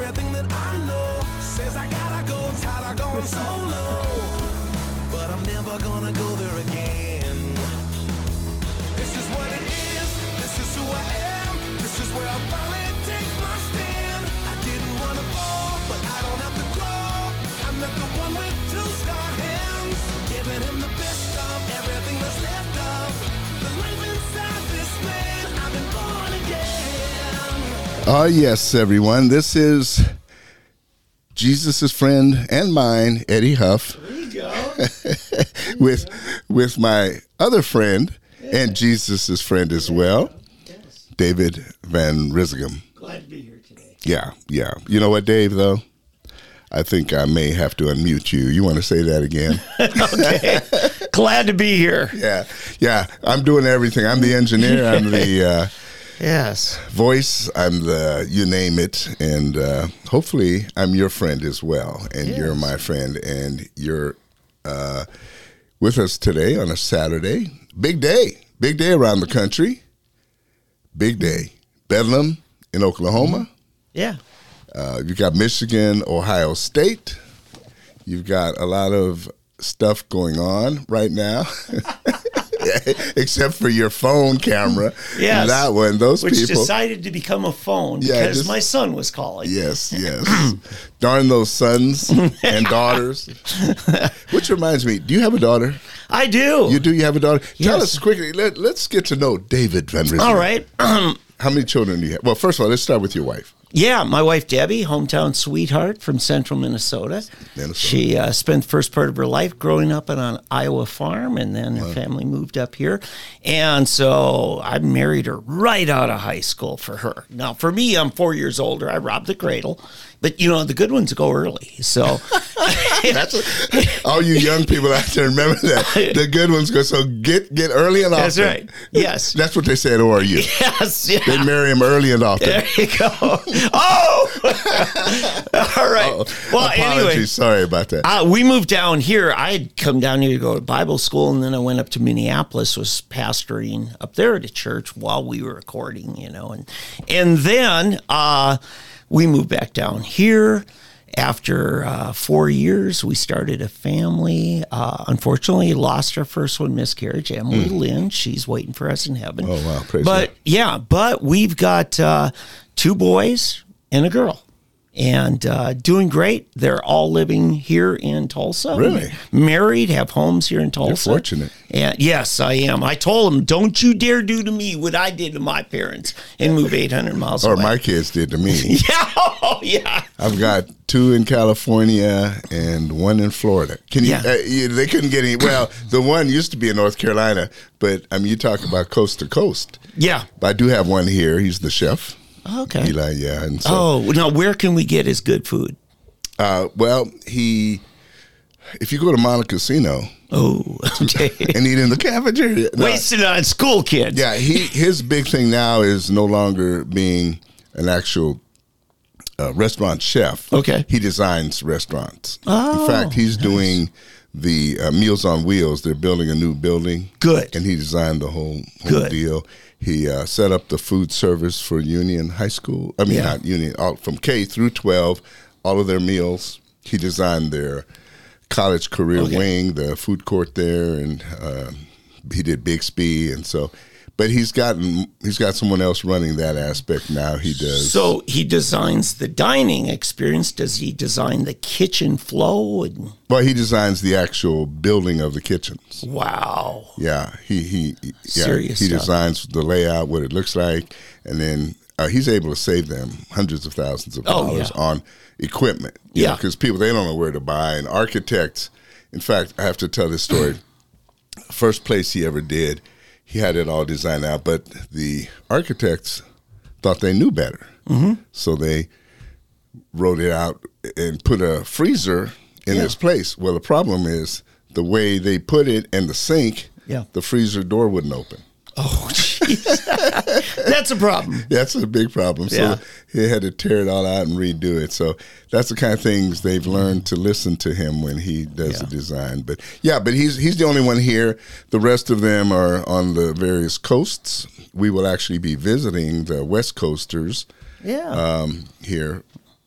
everything that I know says I gotta go, tired of going solo. But I'm never gonna go there again. This is what it is, this is who I am, this is where I finally take my stand. I didn't wanna fall, but I don't have to crawl. I'm not the one with two scar hands, giving him the best of everything that's left of the life inside this man. I've been born again. Oh, yes, everyone. This is Jesus' friend and mine, Eddie Huff. There you go. with my other friend and Jesus' friend as well, Yes. David Van Rizegem. Glad to be here today. Yeah. You know what, Dave, though? I think I may have to unmute you. You want to say that again? Okay. Glad to be here. Yeah. I'm doing everything. I'm the engineer. I'm the Yes. voice. I'm the you name it. And hopefully I'm your friend as well. And Yes. you're my friend. And you're with us today on a Saturday. Big day. Big day around the country. Big day. Bedlam in Oklahoma. Yeah. You've got Michigan, Ohio State. You've got a lot of stuff going on right now, except for your phone camera. Yes. That one, those Which people. decided to become a phone Yeah, because just- my son was calling. Yes. Darn those sons and daughters. Which reminds me, do you have a daughter? I do. You do? You have a daughter? Tell Yes. us quickly. Let's get to know David Van Rizegem. All right. How many children do you have? Well, first of all, let's start with your wife. Yeah, my wife Debbie, hometown sweetheart from central Minnesota. She spent the first part of her life growing up on an Iowa farm, and then her family moved up here. And so I married her right out of high school for her. Now, for me, I'm 4 years older. I robbed the cradle. But, you know, the good ones go early. So All you young people out there, remember that. The good ones go, so get early and often. that's right. Yes. That's what they say at ORU. Yes. Yeah. They marry him early and often. There you go. Oh! All right. Well, Apologies. anyway. Sorry about that. We moved down here. I had come down here to go to Bible school, and then I went up to Minneapolis, was pastoring up there at a church while we were recording, you know. And then we moved back down here. After 4 years, we started a family. Unfortunately, lost our first one, miscarriage. Emily Lynn, she's waiting for us in heaven. Oh, wow. Praise But God. yeah, but we've got 2 boys and a girl. And doing great. They're all living here in Tulsa. Really? Married, have homes here in Tulsa. fortunate. And yes, I am. I told them, don't you dare do to me what I did to my parents and move 800 miles Or away. my kids did to me. Yeah, oh, yeah. I've got 2 in California and 1 in Florida. Can you? Yeah. They couldn't get any. Well, the one used to be in North Carolina, but I mean, you talk about coast to coast. Yeah. But I do have one here. He's the chef. Okay. Eli, yeah. And so, Oh, now where can we get his good food? well, if you go to Monte Casino Oh, okay. and eat in the cafeteria, no. Wasted on school kids. Yeah, his big thing now is no longer being an actual restaurant chef. Okay. He designs restaurants. Oh, in fact, he's doing the Meals on Wheels. They're building a new building. Good. And he designed the whole Good. deal. He set up the food service for Union High School. I mean, Yeah. not Union, from K through 12, all of their meals. He designed their college career wing, the food court there, and he did Bixby, and so. But he's got someone else running that aspect now. He does. So he designs the dining experience. Does he design the kitchen flow? And, Well, he designs the actual building of the kitchens. wow. Yeah, he Serious he stuff. designs the layout, what it looks like, and then he's able to save them hundreds of thousands of dollars on equipment. Yeah. Because people, they don't know where to buy. And architects, in fact, I have to tell this story. First place he ever did, he had it all designed out, but the architects thought they knew better. Mm-hmm. So they wrote it out and put a freezer in its place. Well, the problem is the way they put it and the sink, the freezer door wouldn't open. Oh, jeez. That's a problem. That's a big problem. So Yeah. he had to tear it all out and redo it. So that's the kind of things they've learned to listen to him when he does the design. But he's the only one here. The rest of them are on the various coasts. We will actually be visiting the West Coasters here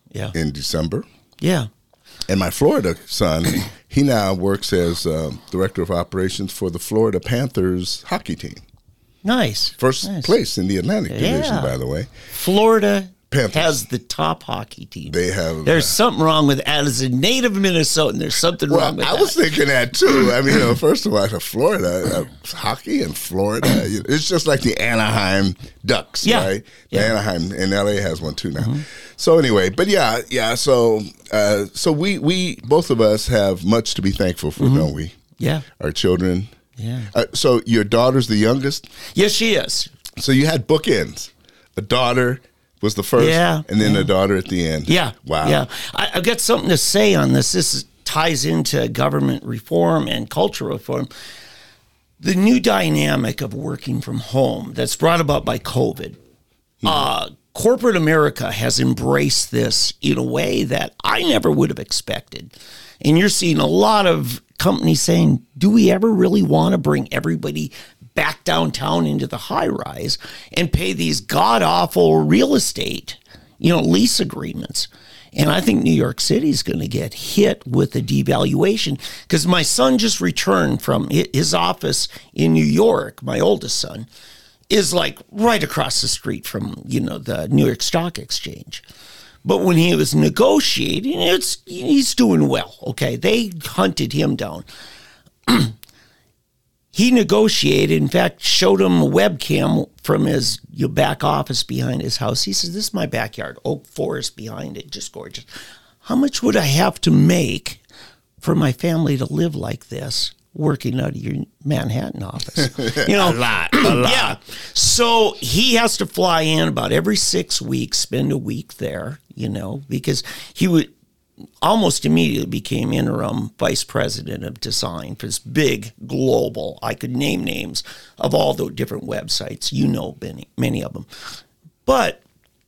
Yeah. in December. Yeah. And my Florida son, he now works as director of operations for the Florida Panthers hockey team. Nice. First place in the Atlantic Division, by the way. Florida Panthers has the top hockey team. They have. There's something wrong with that. As a native Minnesotan, there's something wrong with that. I was thinking that too. I mean, first of all, Florida hockey in Florida, it's just like the Anaheim Ducks, right? The Anaheim and LA has one too now. Mm-hmm. So anyway, but yeah. So we both of us have much to be thankful for, don't we? Yeah. Our children. Yeah. So your daughter's the youngest? Yes, she is. So you had bookends. A daughter was the first, and then a daughter at the end. Yeah. Wow. Yeah. I've got something to say on this. This ties into government reform and cultural reform. The new dynamic of working from home that's brought about by COVID. Corporate America has embraced this in a way that I never would have expected. And you're seeing a lot of companies saying, do we ever really want to bring everybody back downtown into the high rise and pay these god-awful real estate, lease agreements? And I think New York City is going to get hit with a devaluation because my son just returned from his office in New York, my oldest son, is like right across the street from, the New York Stock Exchange. But when he was negotiating, he's doing well, okay? They hunted him down. He negotiated, in fact, showed him a webcam from his back office behind his house. He says, this is my backyard, oak forest behind it, just gorgeous. How much would I have to make for my family to live like this, working out of your Manhattan office? A lot. Yeah. So he has to fly in about every 6 weeks, spend a week there, because he would almost immediately became interim vice president of design for this big global, I could name names of all the different websites, many of them. But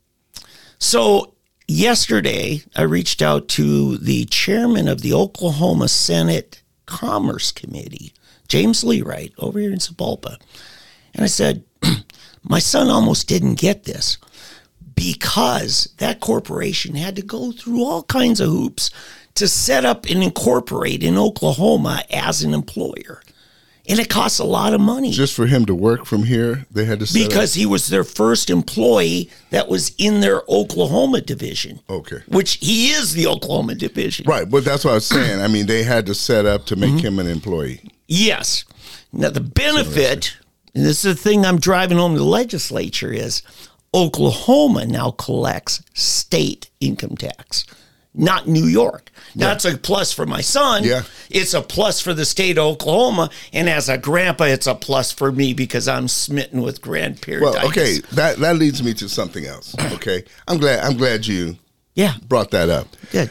so yesterday I reached out to the chairman of the Oklahoma Senate Commerce Committee, James Leewright, over here in Sapulpa. And I said, my son almost didn't get this because that corporation had to go through all kinds of hoops to set up and incorporate in Oklahoma as an employer. And it costs a lot of money. Just for him to work from here, they had to set because he was their first employee that was in their Oklahoma division. Okay. Which he is the Oklahoma division. Right, but that's what I was saying. I mean, they had to set up to make him an employee. Yes. Now, the benefit, and this is the thing I'm driving home to the legislature, is Oklahoma now collects state income tax, not New York. That's a plus for my son. Yeah. It's a plus for the state of Oklahoma. And as a grandpa, it's a plus for me because I'm smitten with grandparents. Well, okay, that leads me to something else. Okay, I'm glad you brought that up. Good.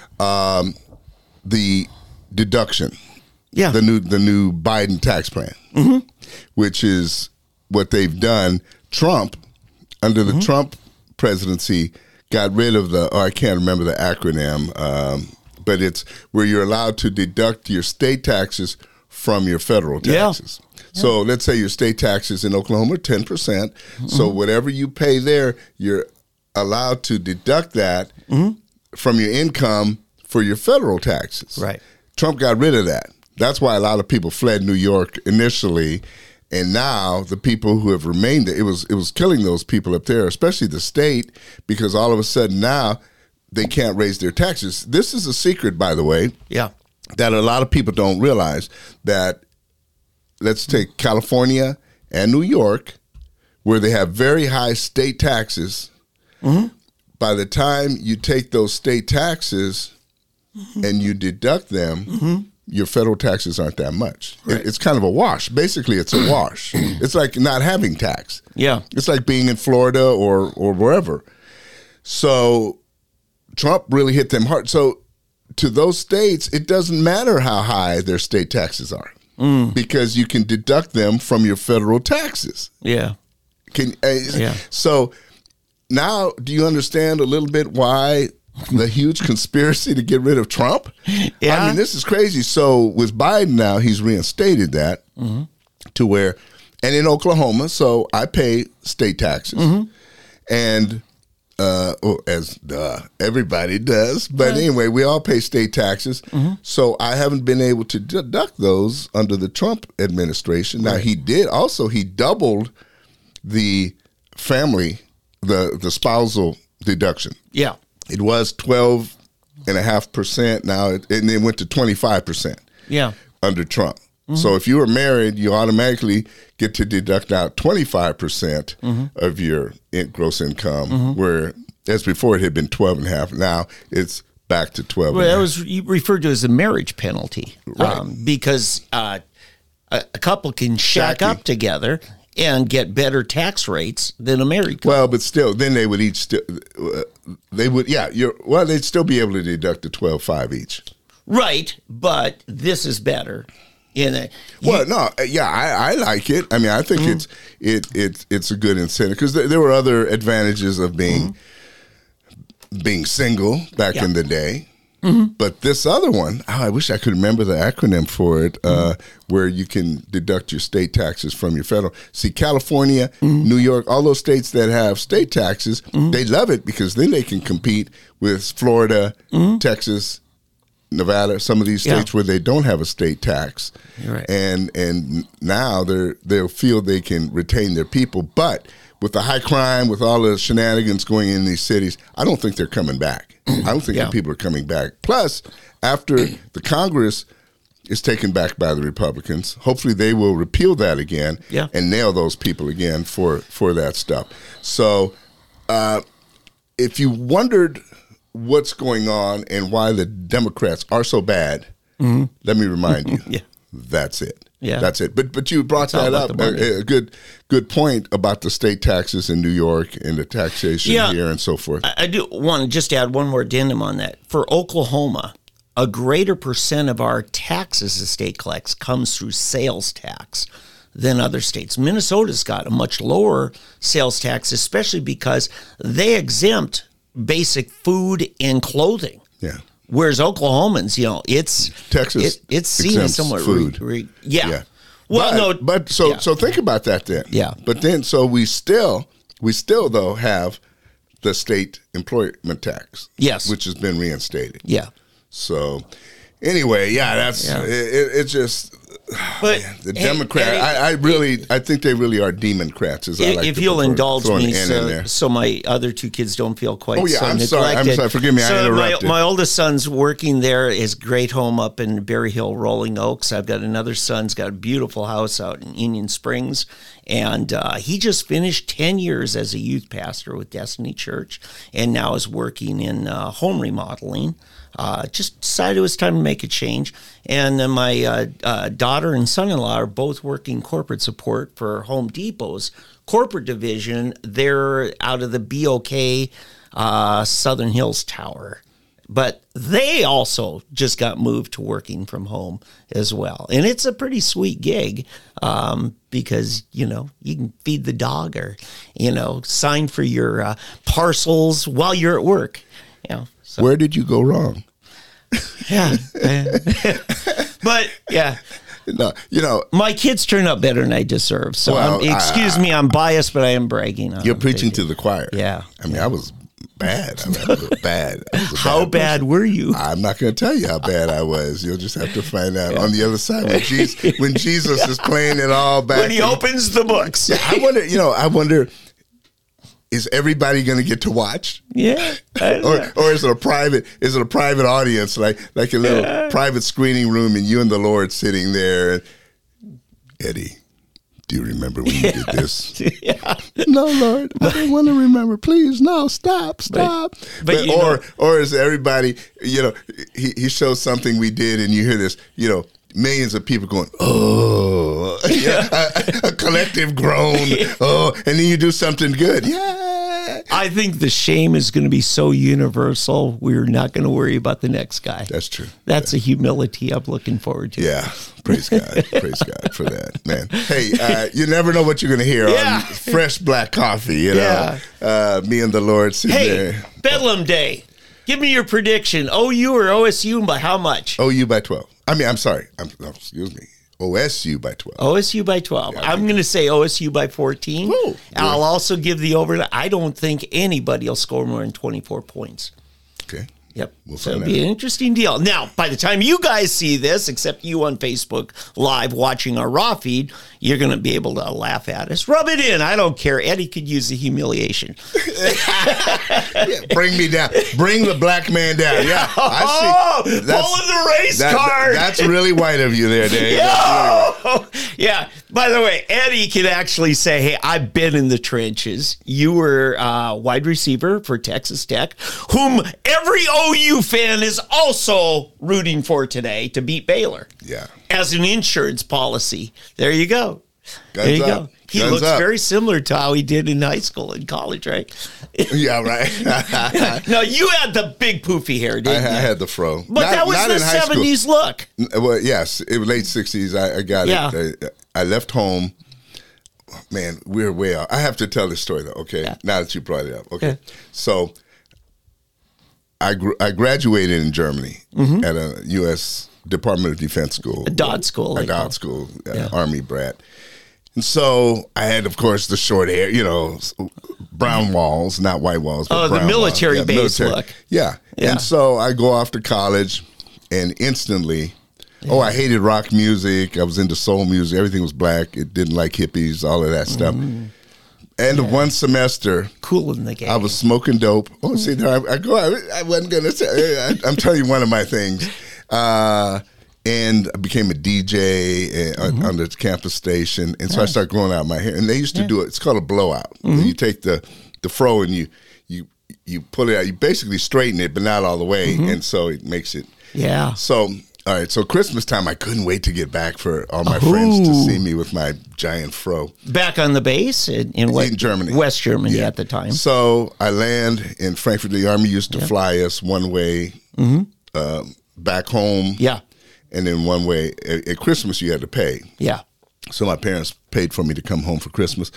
The deduction. Yeah. The new Biden tax plan, which is what they've done. Trump, under the Trump presidency, got rid of I can't remember the acronym, but it's where you're allowed to deduct your state taxes from your federal taxes. Yeah. So let's say your state taxes in Oklahoma are 10%. So whatever you pay there, you're allowed to deduct that from your income for your federal taxes. Right. Trump got rid of that. That's why a lot of people fled New York initially. And now the people who have remained, it was killing those people up there, especially the state, because all of a sudden now they can't raise their taxes. This is a secret, by the way, that a lot of people don't realize, that let's take California and New York, where they have very high state taxes. By the time you take those state taxes and you deduct them, your federal taxes aren't that much. Right. It's kind of a wash. Basically, it's a wash. It's like not having tax. Yeah. It's like being in Florida or wherever. So Trump really hit them hard. So to those states, it doesn't matter how high their state taxes are because you can deduct them from your federal taxes. Yeah. So now do you understand a little bit why the huge conspiracy to get rid of Trump? Yeah. I mean, this is crazy. So with Biden now, he's reinstated that to where, and in Oklahoma, so I pay state taxes. And everybody does. But anyway, we all pay state taxes. So I haven't been able to deduct those under the Trump administration. Now, he doubled the family, the spousal deduction. Yeah. It was 12.5%. Now, and it went to 25%. Yeah. Under Trump. So if you were married, you automatically get to deduct out 25% of your gross income, whereas before it had been 12.5. Now it's back to 12. Well, that was referred to as a marriage penalty, right? Because a couple can shack up together and get better tax rates than a married couple. Well, but still, then they would each they'd still be able to deduct the 12.5 each. Right, but this is better. I like it. I mean, I think it's a good incentive because there were other advantages of being single back in the day. But this other one, I wish I could remember the acronym for it, where you can deduct your state taxes from your federal. See, California, New York, all those states that have state taxes, they love it because then they can compete with Florida, Texas, Nevada, some of these states where they don't have a state tax. Right. And now they'll feel they can retain their people. But with the high crime, with all the shenanigans going in these cities, I don't think they're coming back. I don't think the people are coming back. Plus, after the Congress is taken back by the Republicans, hopefully they will repeal that again and nail those people again for that stuff. So if you wondered what's going on and why the Democrats are so bad, let me remind you, that's it. Yeah, that's it. But you brought that up, a good point about the state taxes in New York and the taxation here and so forth. I do want to just add one more addendum on that. For Oklahoma, a greater percent of our taxes the state collects comes through sales tax than other states. Minnesota's got a much lower sales tax, especially because they exempt basic food and clothing. Yeah. Whereas Oklahomans, it's Texas. It's seen as somewhat food. Well, so think about that then. Yeah. But then we still though have the state employment tax. Yes. Which has been reinstated. Yeah. So anyway, it's just. But the Democrat, I think they really are democrats. If you'll indulge me, so my other two kids don't feel quite so I'm neglected. sorry. Forgive me, I interrupted. My oldest son's working there, his great home up in Berry Hill, Rolling Oaks. I've got another son's got a beautiful house out in Union Springs, and he just finished 10 years as a youth pastor with Destiny Church, and now is working in home remodeling. Just decided it was time to make a change. And then my daughter and son-in-law are both working corporate support for Home Depot's corporate division. They're out of the BOK Southern Hills Tower. But they also just got moved to working from home as well. And it's a pretty sweet gig because, you can feed the dog or, sign for your parcels while you're at work. So. Where did you go wrong? Yeah. But, No, my kids turn out better than I deserve. So, excuse me, I'm biased, but I am bragging on You're preaching to the choir. Yeah. I mean, I was bad. I was bad. How bad were you? I'm not going to tell you how bad I was. You'll just have to find out on the other side when Jesus is playing it all back. When he opens the books. Yeah, I wonder, is everybody going to get to watch? Yeah. Or is it a private audience, like a little private screening room, and you and the Lord sitting there? Eddie, do you remember when you did this? No, Lord, I don't want to remember. Please, no, stop. Or is everybody, he shows something we did, and you hear this, millions of people going, oh, a collective groan, oh, and then you do something good. Yeah. I think the shame is going to be so universal, we're not going to worry about the next guy. That's true. That's a humility I'm looking forward to. Yeah. Praise God. Praise God for that, man. Hey, you never know what you're going to hear on Fresh Black Coffee, me and the Lord sitting there. Bedlam Day. Give me your prediction. OU or OSU, and by how much? OU by 12. I mean, I'm sorry. Excuse me. OSU by 12. OSU by 12. Yeah, I'm going to say OSU by 14. Whoa. I'll also give the over. I don't think anybody will score more than 24 points. Okay. Yep. We'll So find it'll be out. an interesting deal. Now, by the time you guys see this, except you on Facebook Live watching our raw feed, you're going to be able to laugh at us. Rub it in. I don't care. Eddie could use the humiliation. Yeah, bring me down. Bring the black man down. Yeah. I see. Pulling the race card. That's really white of you there, Dave. Yeah. By the way, Eddie can actually say, hey, I've been in the trenches. You were wide receiver for Texas Tech, whom every OU fan is also rooting for today to beat Baylor. Yeah. As an insurance policy. There you go. Guns there you up. go. He Guns looks up. very similar to how he did in high school and college, right? Yeah, right. No, you had the big poofy hair, I didn't you? had the fro. But that was the in high school. 70s look. Well, yes, it was late 60s. I got Yeah. it. I left home. Man, we're way out. I have to tell this story, though, okay? Yeah. Now that you brought it up. Okay. Yeah. So I graduated in Germany at a U.S. Department of Defense school. A Dodd school. A they call Dodd it. school, Yeah. Army brat. And so I had, of course, the short hair, brown walls, not white walls. But Oh, the brown military walls. base look. Yeah. Yeah. And so I go off to college and instantly, I hated rock music. I was into soul music. Everything was black. It didn't like hippies, all of that stuff. End of one semester, Cool in the game. I was smoking dope. Oh, see, there I wasn't going to say. I'm telling you one of my things. And I became a DJ on the campus station. And so I started growing out my hair. And they used to do it. It's called a blowout. You take the fro and you pull it out. You basically straighten it, but not all the way. And so it makes it. Yeah. So, all right. So Christmas time, I couldn't wait to get back for all my friends to see me with my giant fro. Back on the base in what? In Germany. West Germany at the time. So I land in Frankfurt. The Army used to fly us one way back home. Yeah. And then one way at Christmas you had to pay. Yeah. So my parents paid for me to come home for Christmas.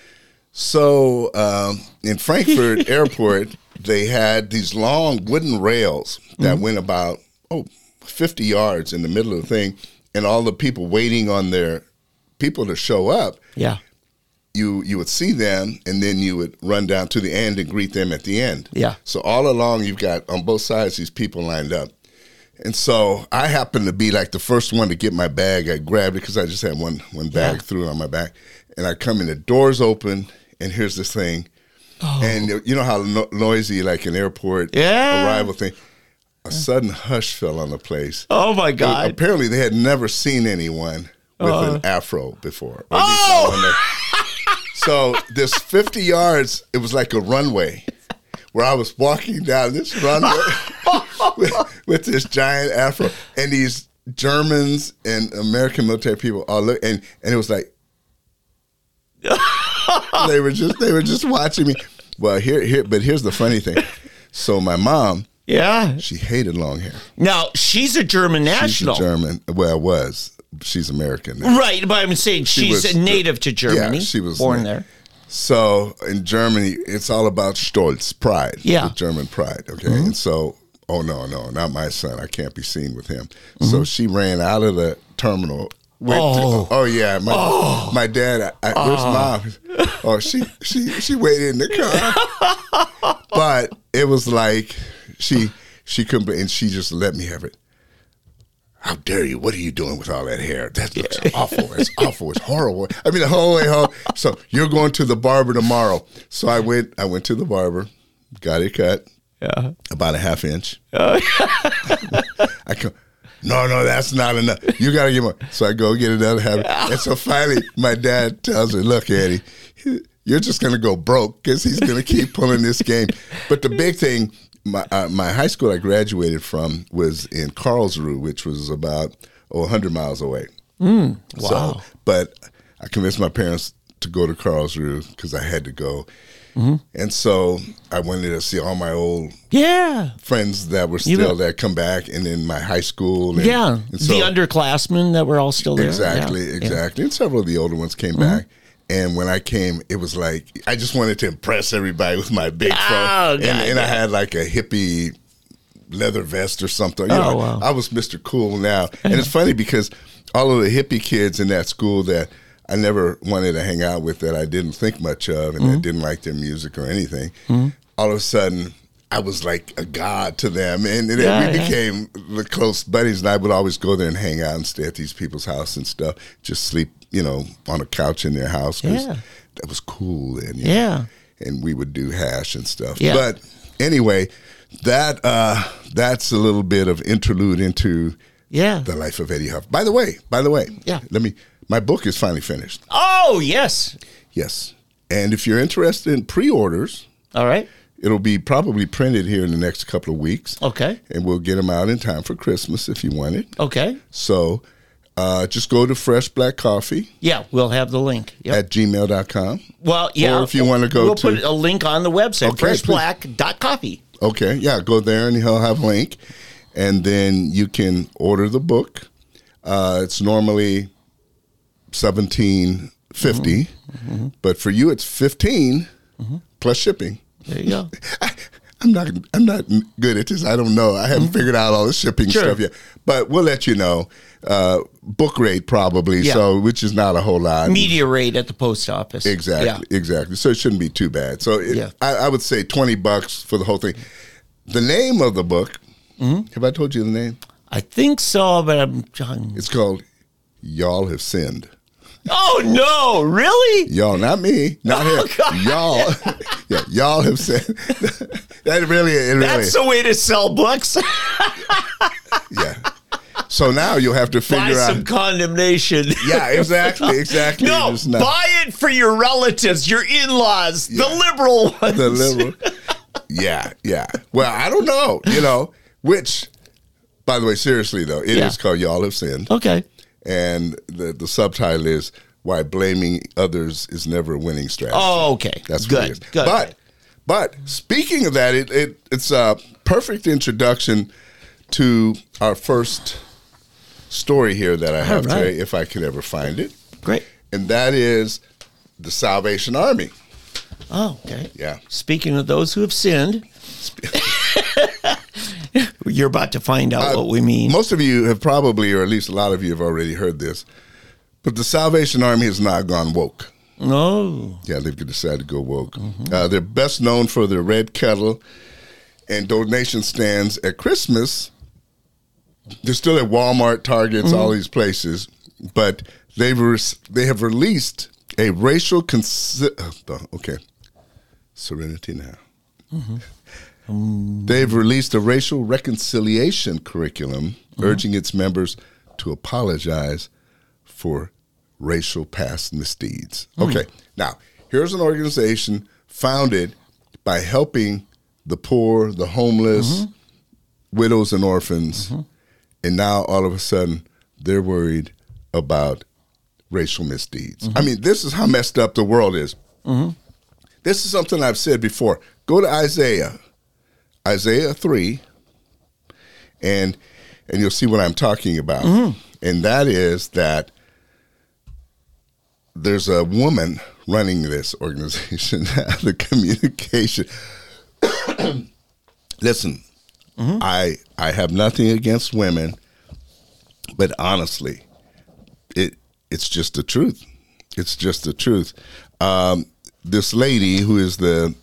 So in Frankfurt Airport, they had these long wooden rails that went about 50 yards in the middle of the thing, and all the people waiting on their people to show up. Yeah. You would see them, and then you would run down to the end and greet them at the end. Yeah. So all along, you've got on both sides these people lined up. And so I happened to be like the first one to get my bag. I grabbed it because I just had one bag, threw it on my back. And I come in, the doors open, and here's this thing. And you know how noisy, like an airport arrival thing. A sudden hush fell on the place. Oh, my God. Apparently, they had never seen anyone with an afro before. Or at least not on their- So this 50 yards, it was like a runway where I was walking down this runway with this giant afro, and these Germans and American military people all look, and it was like they were just watching me. Well, but here's the funny thing. So my mom, she hated long hair. Now, she's a German national. She's a German. Well, was. She's American now. Right, but I'm saying she's was a native to Germany. Yeah, she was born there. So in Germany, it's all about Stolz, pride. Yeah. The German pride, okay? And so, oh, no, not my son. I can't be seen with him. So she ran out of the terminal. My dad, where's Mom? Oh, she waited in the car. But it was like she couldn't, and she just let me have it. How dare you? What are you doing with all that hair? That looks awful. It's awful. It's horrible. I mean, the whole way home. So you're going to the barber tomorrow. So I went to the barber, got it cut. Yeah. About a half inch. I come, no, that's not enough. You got to get more. So I go get another half. And so finally, my dad tells me, look, Eddie, you're just going to go broke because he's going to keep pulling this game. But the big thing, my high school I graduated from was in Karlsruhe, which was about 100 miles away. Wow. So, but I convinced my parents to go to Karlsruhe because I had to go. And so I wanted to see all my old friends that were still there come back, and then my high school. And, and so, the underclassmen that were all still there. Exactly. And several of the older ones came back. And when I came, it was like, I just wanted to impress everybody with my big fro. And I had like a hippie leather vest or something. I was Mr. Cool now. And it's funny because all of the hippie kids in that school that I never wanted to hang out with, that I didn't think much of, and that didn't like their music or anything. All of a sudden, I was like a god to them, and we became the close buddies. And I would always go there and hang out and stay at these people's house and stuff, just sleep, on a couch in their house, because that was cool then. And we would do hash and stuff. Yeah. But anyway, that's a little bit of interlude into the life of Eddie Huff. By the way, my book is finally finished. Oh, yes. Yes. And if you're interested in pre-orders, all right, it'll be probably printed here in the next couple of weeks. Okay. And we'll get them out in time for Christmas if you want it. Okay. So just go to Fresh Black Coffee. Yeah, we'll have the link. At gmail.com. Well, yeah. Or if you want to go we'll put a link on the website, freshblack.coffee. Okay, yeah, go there and he'll have a link. And then you can order the book. It's normally $17.50, but for you it's $15 plus shipping. There you go. I'm not good at this. I don't know. I haven't figured out all the shipping stuff yet. But we'll let you know. Book rate probably, which is not a whole lot. Media rate at the post office. Exactly. So it shouldn't be too bad. So I would say $20 for the whole thing. The name of the book, have I told you the name? I think so, but it's called Y'all Have Sinned. Oh, no, really? Y'all, not me, not him. God. Y'all. Y'all have sinned. That's the way to sell books. Yeah. So now you'll have to figure out some condemnation. Yeah, exactly. No, buy it for your relatives, your in-laws, the liberal ones. The liberal. Yeah. Well, I don't know, which, by the way, seriously though, it is called Y'all Have Sinned. Okay. And the subtitle is Why Blaming Others is Never a Winning Strategy. Oh, okay. That's good. What it is. But speaking of that, it's a perfect introduction to our first story here that I have today, if I could ever find it. Great. And that is the Salvation Army. Oh, okay. Yeah. Speaking of those who have sinned, you're about to find out what we mean. Most of you have probably, or at least a lot of you have already heard this, but the Salvation Army has not gone woke. No. Yeah, they've decided to go woke. They're best known for their red kettle and donation stands at Christmas. They're still at Walmart, Targets, all these places, but they have released a racial Serenity now. They've released a racial reconciliation curriculum urging its members to apologize for racial past misdeeds. Okay, now, here's an organization founded by helping the poor, the homeless, widows and orphans, and now all of a sudden they're worried about racial misdeeds. I mean, this is how messed up the world is. This is something I've said before. Go to Isaiah 3, and you'll see what I'm talking about. And that is that there's a woman running this organization, the communication. Listen, I have nothing against women, but honestly, it's just the truth. It's just the truth. This lady who is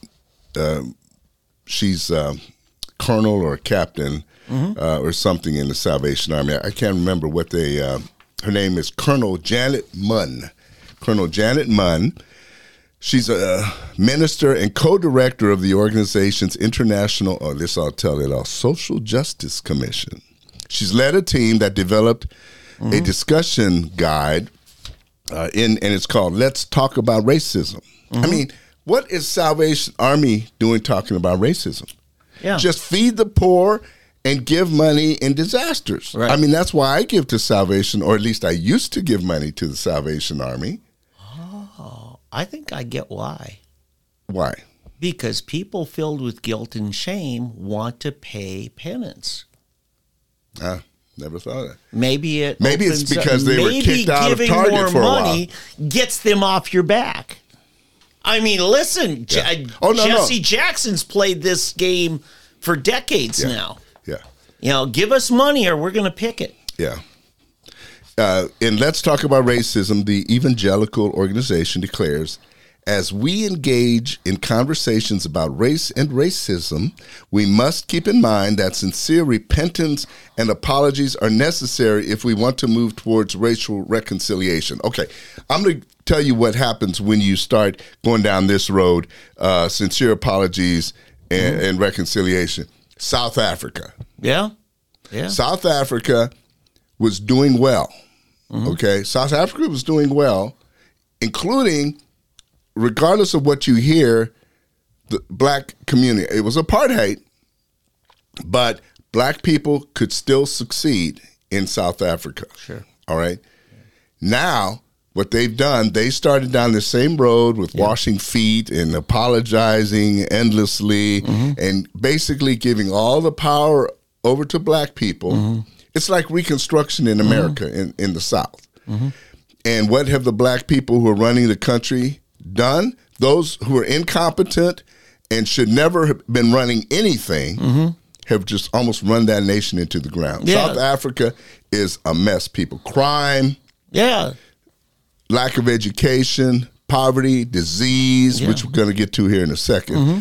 she's colonel or captain or something in the Salvation Army. I can't remember what her name is Colonel Janet Munn. Colonel Janet Munn. She's a minister and co-director of the organization's international, Social Justice Commission. She's led a team that developed a discussion guide, and it's called Let's Talk About Racism. I mean, what is Salvation Army doing talking about racism? Yeah. Just feed the poor and give money in disasters. Right. I mean, that's why I give to Salvation, or at least I used to give money to the Salvation Army. Oh, I think I get why. Why? Because people filled with guilt and shame want to pay penance. Never thought of that. Maybe it's because they were kicked out of Target for a while. Maybe giving more money gets them off your back. I mean, listen, Jesse Jackson's played this game for decades now. Yeah. Give us money or we're going to pick it. Yeah. in Let's Talk About Racism, the evangelical organization declares, as we engage in conversations about race and racism, we must keep in mind that sincere repentance and apologies are necessary if we want to move towards racial reconciliation. Okay, I'm going to tell you what happens when you start going down this road, sincere apologies and reconciliation. South Africa. Yeah. South Africa was doing well. Okay, South Africa was doing well, including, regardless of what you hear, the black community. It was apartheid, but black people could still succeed in South Africa. Sure. All right. Now, what they've done, they started down the same road with washing feet and apologizing endlessly and basically giving all the power over to black people. It's like Reconstruction in America, in the South. And what have the black people who are running the country done? Those who are incompetent and should never have been running anything have just almost run that nation into the ground. Yeah. South Africa is a mess, people. Crime, lack of education, poverty, disease, which we're going to get to here in a second.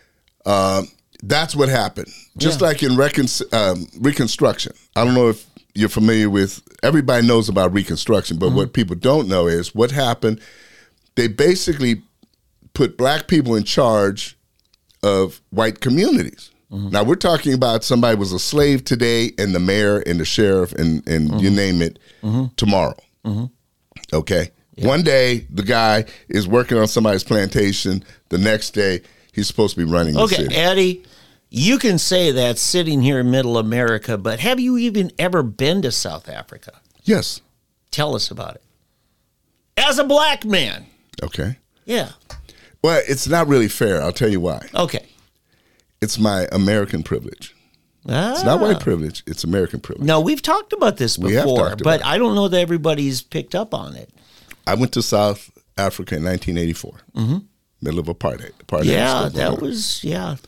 That's what happened. Just like in Reconstruction. I don't know if you're familiar with, everybody knows about Reconstruction, but what people don't know is what happened. They basically put black people in charge of white communities. Now, we're talking about somebody was a slave today and the mayor and the sheriff and you name it tomorrow. Okay? One day, the guy is working on somebody's plantation. The next day, he's supposed to be running the city. Okay, Eddie, you can say that sitting here in middle America, but have you even ever been to South Africa? Yes. Tell us about it. As a black man. Okay. Yeah. Well, it's not really fair. I'll tell you why. Okay. It's my American privilege. It's not white privilege. It's American privilege. No, we've talked about this We have before, talked but about it. I don't know that everybody's picked up on it. I went to South Africa in 1984, middle of apartheid. Yeah, was still going that on. was,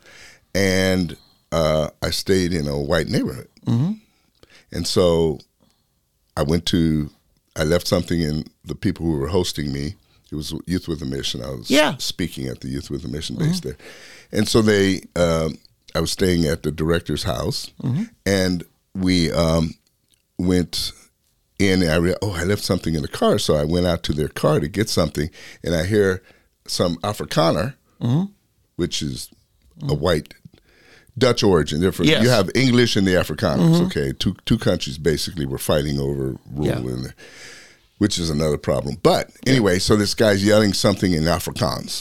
And I stayed in a white neighborhood. And so I left something in the people who were hosting me. It was Youth with a Mission. I was speaking at the Youth with a Mission base there. And so I was staying at the director's house, and we went in, and I left something in the car. So I went out to their car to get something, and I hear some Afrikaner, which is a white Dutch origin. Therefore, you have English and the Afrikaners. Okay, two countries basically were fighting over rule in there, which is another problem. But anyway, so this guy's yelling something in Afrikaans,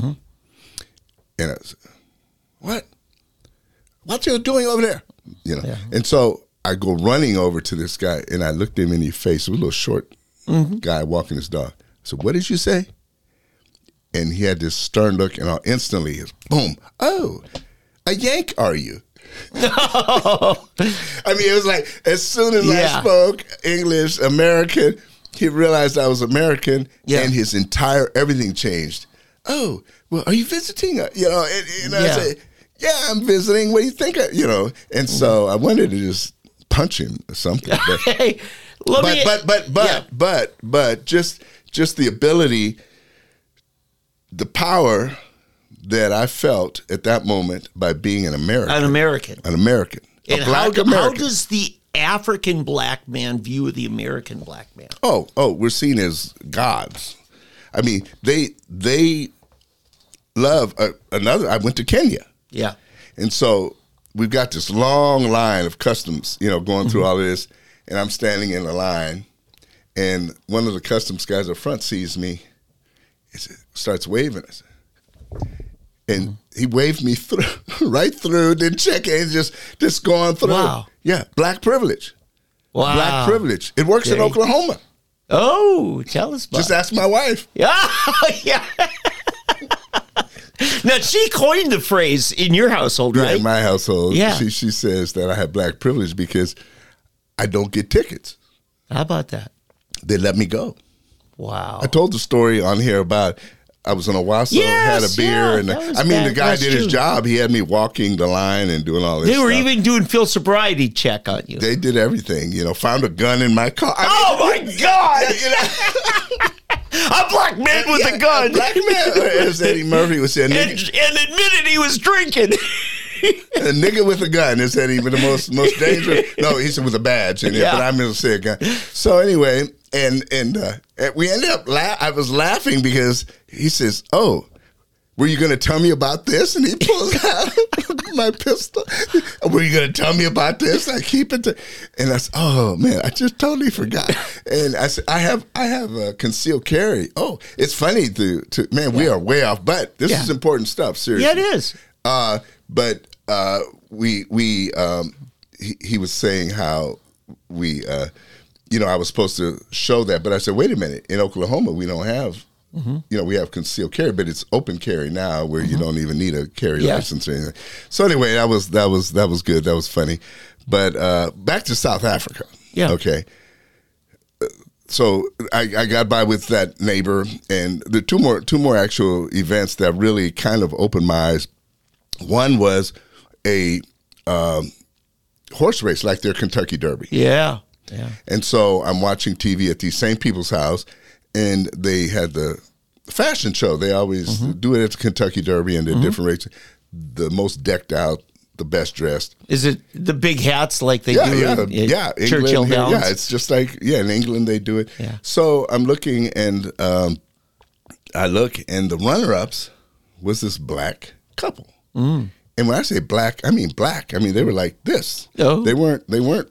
and I said, "What you doing over there?" You know, and so I go running over to this guy, and I looked him in the face. It was a little short guy walking his dog. I said, "What did you say?" And he had this stern look, and instantly, boom! Oh, a Yank, are you? I mean, it was like as soon as I spoke English, American, he realized I was American, and his entire everything changed. Oh, well, are you visiting? You know, and I said, "Yeah, I'm visiting. What do you think?" And so I wanted to just punch him or something. But just the ability, the power that I felt at that moment by being an American. An American. And a black American. How does the African black man view the American black man? Oh, we're seen as gods. I mean, they love another. I went to Kenya. Yeah. And so we've got this long line of customs, going through all of this, and I'm standing in the line, and one of the customs guys up front sees me, starts waving us. And he waved me right through, didn't check it, just going through. Wow. Yeah, black privilege. Wow. Black privilege. It works in Oklahoma. Oh, tell us about Just ask my wife. Yeah. Now, she coined the phrase in your household, right? Yeah, in my household. Yeah. She says that I have black privilege because I don't get tickets. How about that? They let me go. Wow. I told the story on here about I was in Owasso, Yes, had a beer, yeah, and that was I mean, the back guy last did his June. job. He had me walking the line and doing all this. They were stuff. even doing field sobriety check on you. They did everything. Found a gun in my car. Oh my God! A black man with a gun, Black man, as Eddie Murphy would say, a and nigga, admitted he was drinking. a nigga with a gun. Is that even the most dangerous? No, he said with a badge in it, Yeah. but I'm going to say a gun. So anyway, and we ended up. I was laughing because he says, "Oh, were you going to tell me about this?" And he pulls out my pistol. "Were you going to tell me about this?" I keep it. And I said, "Oh man, I just totally forgot." And I said, "I have a concealed carry." Oh, it's funny to man. We are way off, but this is important stuff. Seriously, Yeah, it is. But he was saying how we, I was supposed to show that, but I said, wait a minute, in Oklahoma we don't have, we have concealed carry, but it's open carry now where you don't even need a carry license or anything. So anyway, that was good, that was funny. But back to South Africa. Yeah. Okay. So I got by with that neighbor, and the two more actual events that really kind of opened my eyes. One was a horse race, like their Kentucky Derby. Yeah. Yeah. And so I'm watching TV at these same people's house, and they had the fashion show. They always do it at the Kentucky Derby and the different races. The most decked out, the best dressed. Is it the big hats like they do in Churchill England, Downs? yeah, it's just like, in England they do it. Yeah. So I'm looking, and I look, and the runner-ups was this black couple. And when I say black, I mean black. I mean, they were like this. Oh. They weren't,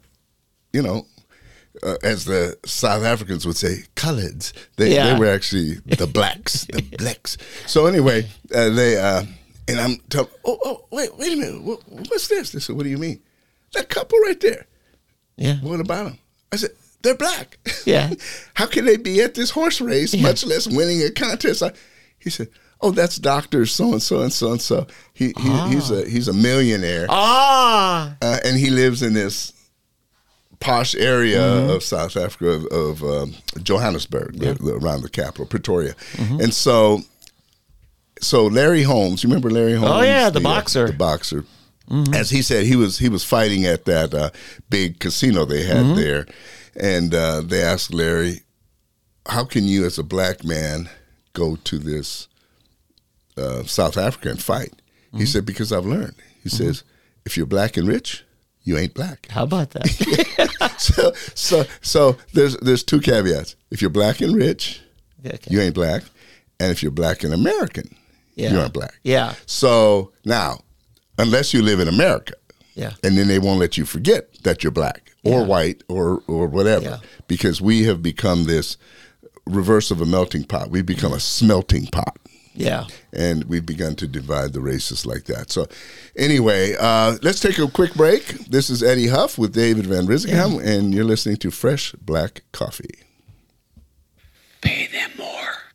as the South Africans would say, coloreds. They were actually the blacks, the blacks. So anyway, and I'm telling, wait a minute, what's this? They said, what do you mean? That couple right there. Yeah. What about them? I said, they're black. Yeah. How can they be at this horse race, much less winning a contest? He said, oh, that's Dr. So-and-so and so-and-so. He's a millionaire. And he lives in this posh area of South Africa, of Johannesburg, around the capital, Pretoria. And so Larry Holmes, you remember Larry Holmes? Oh, yeah, the boxer. The boxer. As he said, he was fighting at that big casino they had there. And they asked Larry, how can you as a black man go to this South Africa and fight? He said, because I've learned. He says, if you're black and rich, you ain't black. How about that? So there's two caveats. If you're black and rich, Okay. you ain't black. And if you're black and American, you aren't black. Yeah. So now, unless you live in America, Yeah. and then they won't let you forget that you're black or white or whatever, because we have become this reverse of a melting pot. We've become a smelting pot. Yeah. And we've begun to divide the races like that. So anyway, let's take a quick break. This is Eddie Huff with David Van Risingham, and you're listening to Fresh Black Coffee. Pay them more.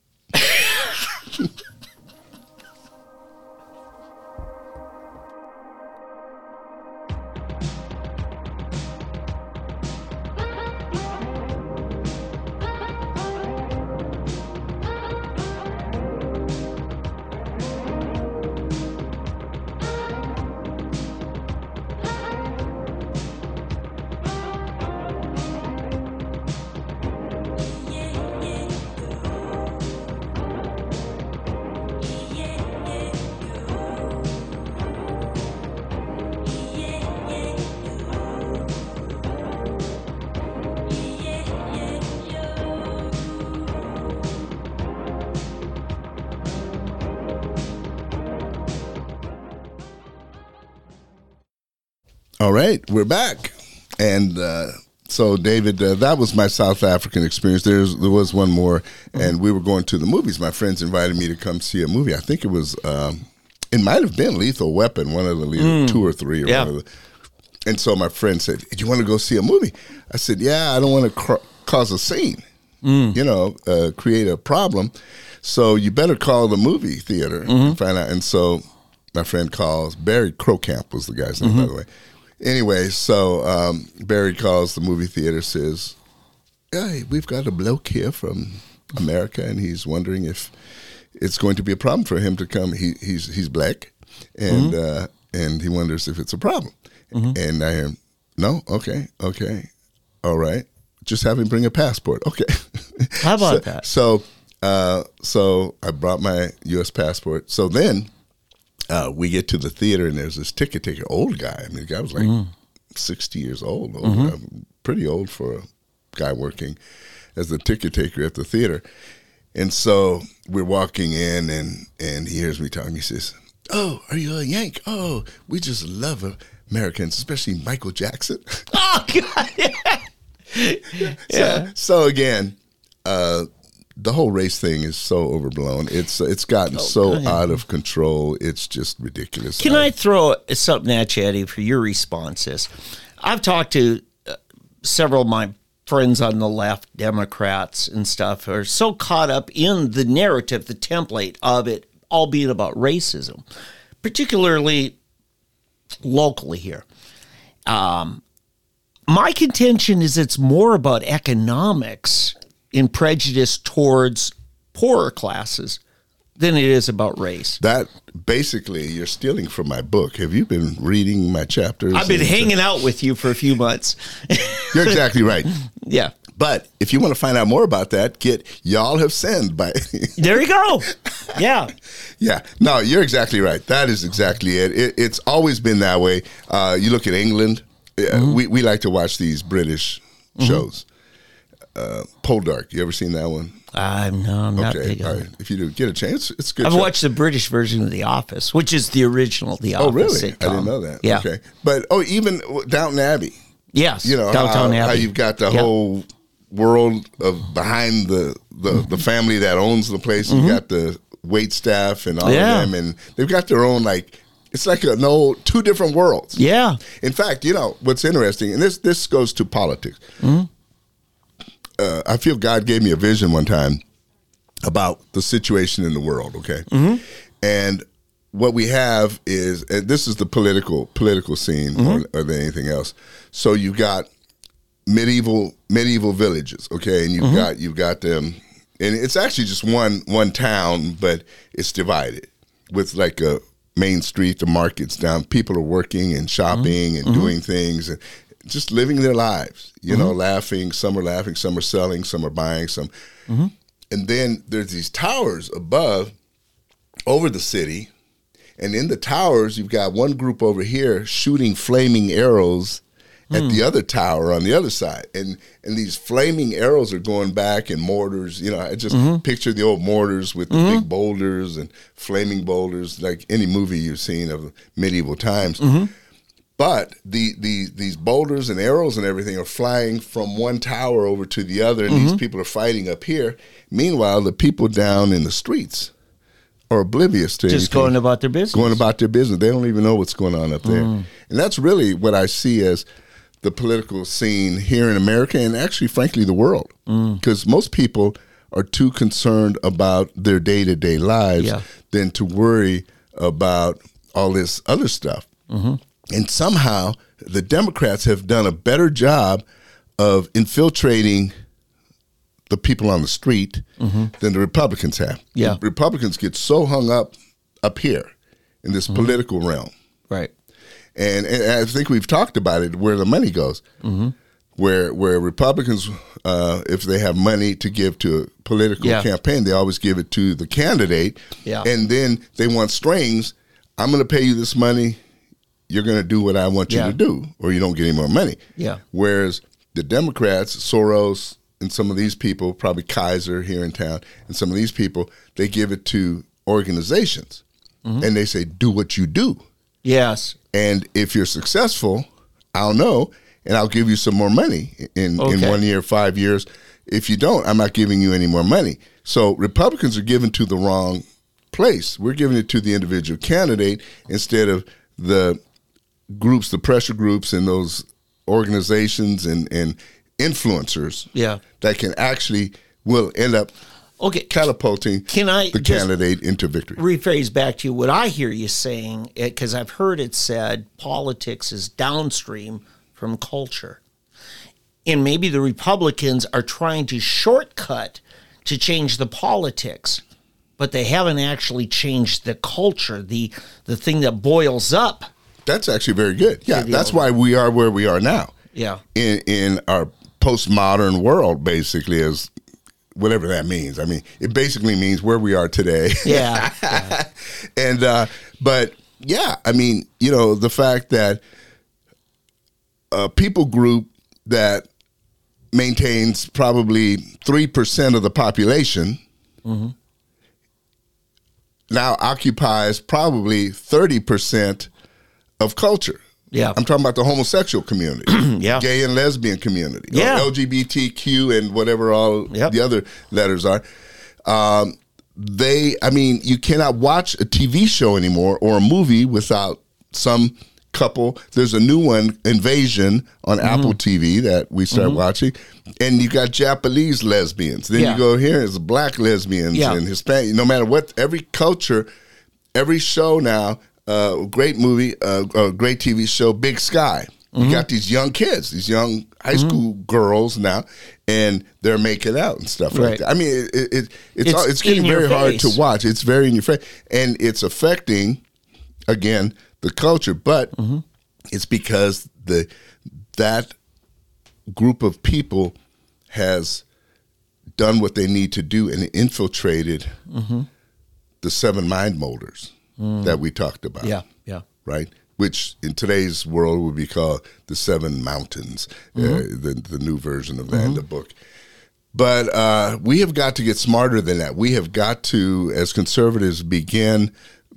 All right, we're back. And so, David, that was my South African experience. There was one more, and we were going to the movies. My friends invited me to come see a movie. I think it was, it might have been Lethal Weapon, one of the 2 or 3. Or one of the, and so my friend said, do you want to go see a movie? I said, yeah, I don't want to cause a scene, create a problem. So you better call the movie theater and find out. And so my friend calls, Barry Crocamp was the guy's name, by the way. Anyway, so Barry calls the movie theater, says, hey, we've got a bloke here from America, and he's wondering if it's going to be a problem for him to come. He's black, and and he wonders if it's a problem. And I am, no, okay, all right. Just have him bring a passport. Okay. How about that? So I brought my U.S. passport. So then we get to the theater, and there's this ticket taker, old guy. I mean, the guy was like 60 years old, pretty old for a guy working as the ticket taker at the theater. And so we're walking in, and he hears me talking. He says, "Oh, are you a Yank? Oh, we just love Americans, especially Michael Jackson." Oh, God. Yeah. So again, the whole race thing is so overblown. It's gotten so out of control. It's just ridiculous. Can I throw something at you, Eddie, for your responses? I've talked to several of my friends on the left, Democrats and stuff, who are so caught up in the narrative, the template of it all being about racism, particularly locally here. My contention is it's more about economics in prejudice towards poorer classes than it is about race. That basically, you're stealing from my book. Have you been reading my chapters? I've been hanging out with you for a few months. You're exactly right. Yeah. But if you want to find out more about that, get Y'all Have Sinned by... There you go. Yeah. Yeah. No, you're exactly right. That is exactly it. It's always been that way. You look at England. We like to watch these British shows. Poldark. You ever seen that one? I'm not big on it. If you do get a chance, it's a good. I've show. watched the British version of The Office, which is the original The Office. Oh, really? sitcom. I didn't know that. Yeah. Okay. But even Downton Abbey. Yes. You know Downton Abbey. how you've got the whole world of behind the family that owns the place. You got the wait staff and all of them, and they've got their own it's like two different worlds. Yeah. In fact, what's interesting, and this goes to politics. I feel God gave me a vision one time about the situation in the world, okay? And what we have is, and this is the political scene more than anything else. So you've got medieval villages, okay? And you've got them, and it's actually just one town, but it's divided with like a main street, the market's down. People are working and shopping and doing things and just living their lives, laughing. Some are selling, some are buying, some. And then there's these towers above over the city. And in the towers, you've got one group over here shooting flaming arrows at the other tower on the other side. And these flaming arrows are going back in mortars. I just picture the old mortars with the big boulders and flaming boulders, like any movie you've seen of medieval times. But these boulders and arrows and everything are flying from one tower over to the other, and these people are fighting up here. Meanwhile, the people down in the streets are oblivious to just anything. going about their business. Going about their business. They don't even know what's going on up there. And that's really what I see as the political scene here in America and actually, frankly, the world. Because most people are too concerned about their day-to-day lives than to worry about all this other stuff. And somehow the Democrats have done a better job of infiltrating the people on the street than the Republicans have. Yeah. The Republicans get so hung up here in this political realm. Right. And I think we've talked about it, where the money goes. Where Republicans, if they have money to give to a political campaign, they always give it to the candidate. Yeah. And then they want strings. I'm going to pay you this money. You're going to do what I want you to do, or you don't get any more money. Yeah. Whereas the Democrats, Soros, and some of these people, probably Kaiser here in town, and some of these people, they give it to organizations. And they say, do what you do. Yes. And if you're successful, I'll know, and I'll give you some more money in 1 year, 5 years. If you don't, I'm not giving you any more money. So Republicans are giving to the wrong place. We're giving it to the individual candidate instead of the groups, the pressure groups, and those organizations and influencers that can actually will end up catapulting the candidate into victory. Rephrase back to you what I hear you saying, because I've heard it said politics is downstream from culture. And maybe the Republicans are trying to shortcut to change the politics but they haven't actually changed the culture, the thing that boils up. That's actually very good. Yeah, that's why we are where we are now. Yeah. In our postmodern world, basically, is whatever that means. I mean, it basically means where we are today. Yeah. And, but yeah, I mean, you know, the fact that a people group that maintains probably 3% of the population now occupies probably 30% of culture. Yeah. I'm talking about the homosexual community, Yeah. gay and lesbian community, Yeah. LGBTQ and whatever all the other letters are. I mean, you cannot watch a TV show anymore or a movie without some couple. There's a new one, Invasion, on Apple TV that we start watching, and you got Japanese lesbians. Then you go here, it's black lesbians and Hispanic. No matter what, every culture, every show now, great movie, great TV show, Big Sky. You got these young kids, these young high school girls now, and they're making out and stuff like that. I mean, it's getting very hard to watch. It's very in your face, and it's affecting, again, the culture. But it's because that group of people has done what they need to do and infiltrated the 7 mind molders that we talked about. Yeah. Right? Which in today's world would be called the 7 mountains, the new version of that in the book. But we have got to get smarter than that. We have got to, as conservatives, begin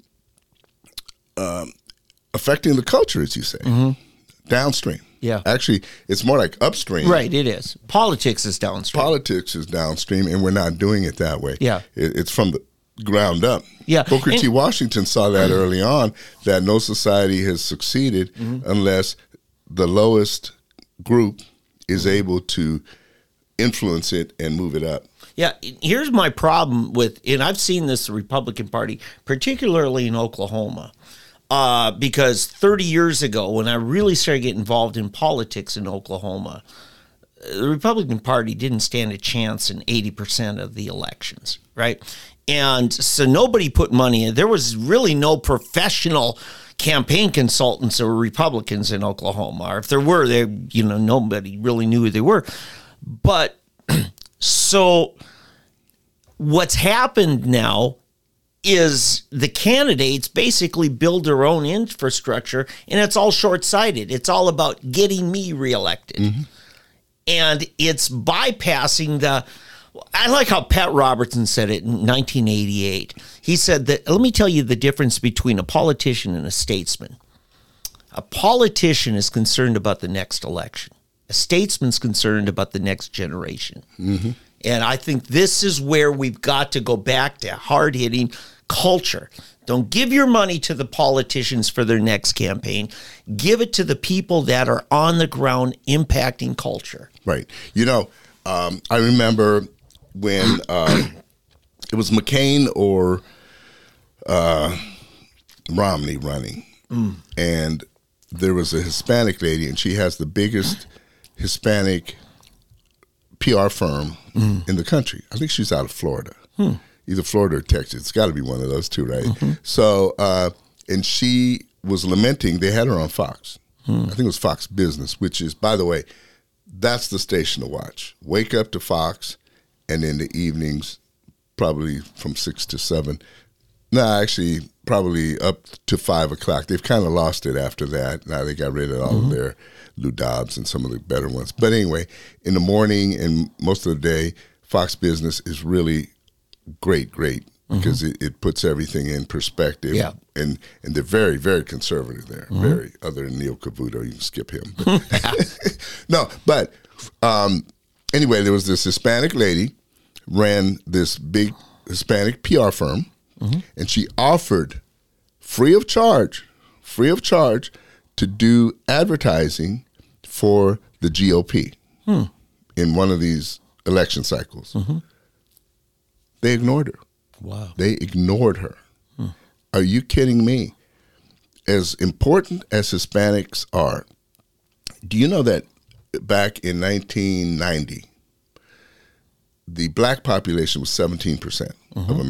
affecting the culture, as you say, downstream. Yeah. Actually, it's more like upstream. Right, it is. Politics is downstream. Politics is downstream, and we're not doing it that way. Yeah. It's from the ground up. Yeah. Booker T. Washington saw that early on, that no society has succeeded unless the lowest group is able to influence it and move it up. Yeah, here's my problem with, and I've seen this the Republican Party, particularly in Oklahoma, because 30 years ago, when I really started getting involved in politics in Oklahoma, the Republican Party didn't stand a chance in 80% of the elections, right? And so nobody put money in. There was really no professional campaign consultants that were Republicans in Oklahoma. Or if there were, nobody really knew who they were. But so what's happened now is the candidates basically build their own infrastructure, and it's all short-sighted. It's all about getting me reelected. And it's bypassing I like how Pat Robertson said it in 1988. He said that, let me tell you the difference between a politician and a statesman. A politician is concerned about the next election. A statesman's concerned about the next generation. And I think this is where we've got to go back to hard-hitting culture. Don't give your money to the politicians for their next campaign. Give it to the people that are on the ground impacting culture. Right. You know, I remember when it was McCain or Romney running, and there was a Hispanic lady, and she has the biggest Hispanic PR firm in the country. I think she's out of Florida, either Florida or Texas. It's got to be one of those two, right? So, and she was lamenting, they had her on Fox. I think it was Fox Business, which is, by the way, that's the station to watch. Wake up to Fox, and in the evenings, probably from 6 to 7. No, actually, probably up to 5 o'clock. They've kind of lost it after that. Now they got rid of all of their Lou Dobbs and some of the better ones. But anyway, in the morning and most of the day, Fox Business is really great because it puts everything in perspective. Yeah. And they're very, very conservative there. Very, other than Neil Cavuto, you can skip him. No, but anyway, there was this Hispanic lady, ran this big Hispanic PR firm, and she offered free of charge to do advertising for the GOP in one of these election cycles. They ignored her. Wow. They ignored her. Are you kidding me? As important as Hispanics are, do you know that back in 1990, the black population was 17% of America?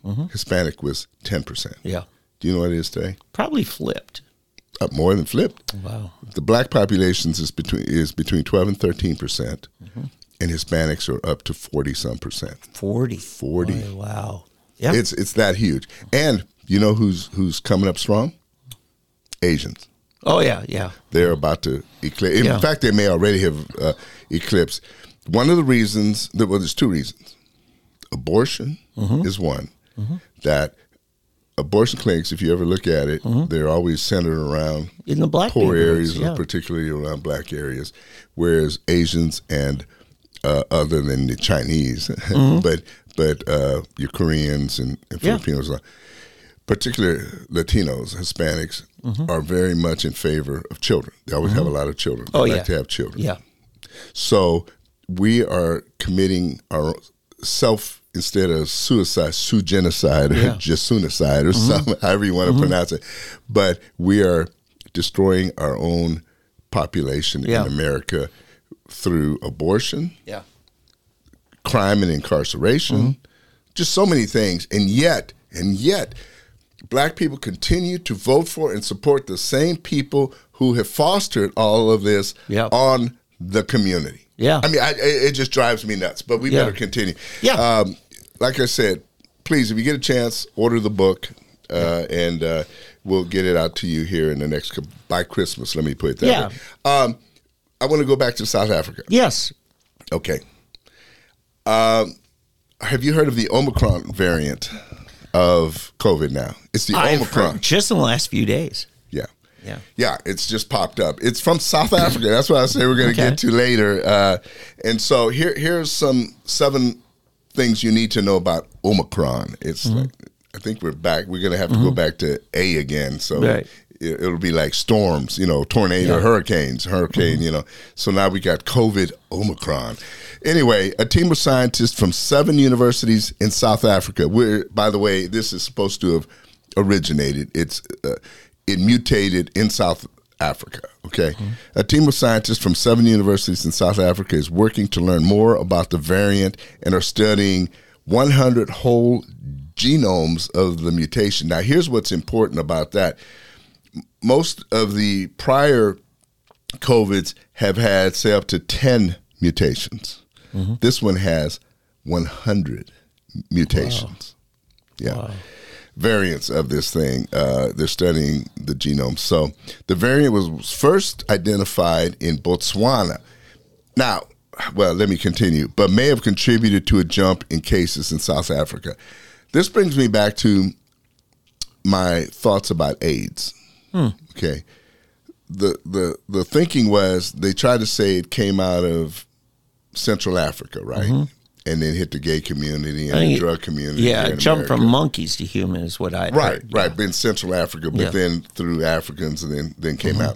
Hispanic was 10%. Yeah. Do you know what it is today? Probably flipped. More than flipped. Wow. The black populations is between 12 and 13%, and Hispanics are up to 40-some%. 40. 40. Boy, wow. Yeah. It's that huge. And you know who's coming up strong? Asians. Oh, yeah, yeah. They're about to eclipse. In fact, they may already have eclipsed. One of the reasons, there's two reasons. Abortion is one. That abortion clinics, if you ever look at it, they're always centered around in the black poor areas, yeah. or particularly around black areas, whereas Asians and other than the Chinese, but your Koreans and Filipinos, particularly Latinos, Hispanics, are very much in favor of children. They always have a lot of children. They like to have children. Yeah. So we are committing our self, instead of suicide, genocide, or just suicide, or something, however you want to pronounce it. But we are destroying our own population in America through abortion, crime and incarceration, just so many things. And yet, black people continue to vote for and support the same people who have fostered all of this on the community. Yeah. I mean, it just drives me nuts, but we better continue. Yeah. Like I said, please, if you get a chance, order the book, and we'll get it out to you here in the next, by Christmas, let me put it that way. I want to go back to South Africa. Yes. Okay. Have you heard of the Omicron variant of COVID now? It's the Omicron. Just in the last few days. Yeah, it's just popped up. It's from South Africa. That's what I say we're going to get to later. And so here's some 7 things you need to know about Omicron. It's like, I think we're back. We're going to have to go back to A again. So it'll be like storms, tornado, hurricanes, So now we got COVID Omicron. Anyway, a team of scientists from 7 universities in South Africa. By the way, this is supposed to have originated. It mutated in South Africa, okay? A team of scientists from 7 universities in South Africa is working to learn more about the variant and are studying 100 whole genomes of the mutation. Now, here's what's important about that. Most of the prior COVIDs have had, say, up to 10 mutations. This one has 100 mutations. Wow. Yeah. Wow. Variants of this thing. They're studying the genome. So the variant was first identified in Botswana. Now, well, let me continue, but may have contributed to a jump in cases in South Africa. This brings me back to my thoughts about AIDS. Okay. The thinking was they tried to say it came out of Central Africa, right? And then hit the gay community and the drug community. Yeah, it jumped from monkeys to human is what I heard. Right, been Central Africa, but then through Africans and then came out.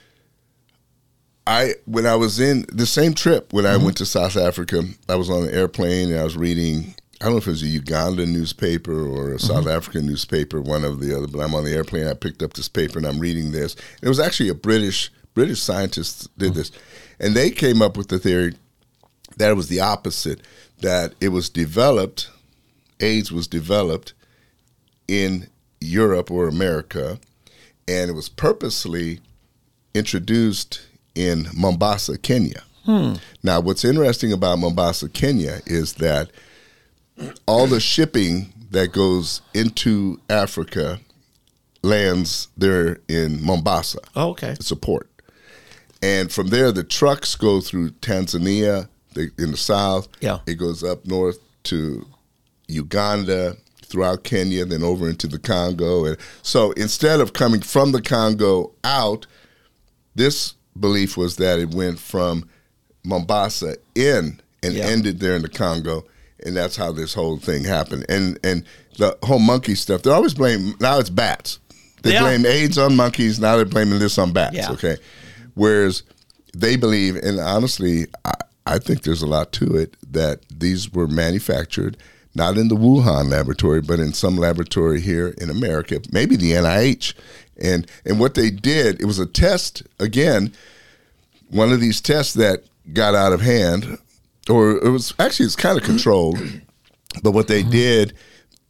When I was in the same trip, when I went to South Africa, I was on an airplane and I was reading, I don't know if it was a Uganda newspaper or a South African newspaper, one of the other, but I'm on the airplane, I picked up this paper and I'm reading this. It was actually a British scientist did this. And they came up with the theory that it was the opposite, that it was developed, AIDS was developed in Europe or America, and it was purposely introduced in Mombasa, Kenya. Now, what's interesting about Mombasa, Kenya is that all the shipping that goes into Africa lands there in Mombasa. Oh, okay. It's a port. And from there, the trucks go through Tanzania, in the south. It goes up north to Uganda, throughout Kenya, then over into the Congo. And so instead of coming from the Congo out, this belief was that it went from Mombasa in and ended there in the Congo, and that's how this whole thing happened. And the whole monkey stuff, they always blame, now it's bats. They blame AIDS on monkeys, now they're blaming this on bats, okay? Whereas they believe, and honestly, I think there's a lot to it, that these were manufactured not in the Wuhan laboratory, but in some laboratory here in America, maybe the NIH. And what they did, it was a test, again, one of these tests that got out of hand, or it's kind of controlled, but what they did,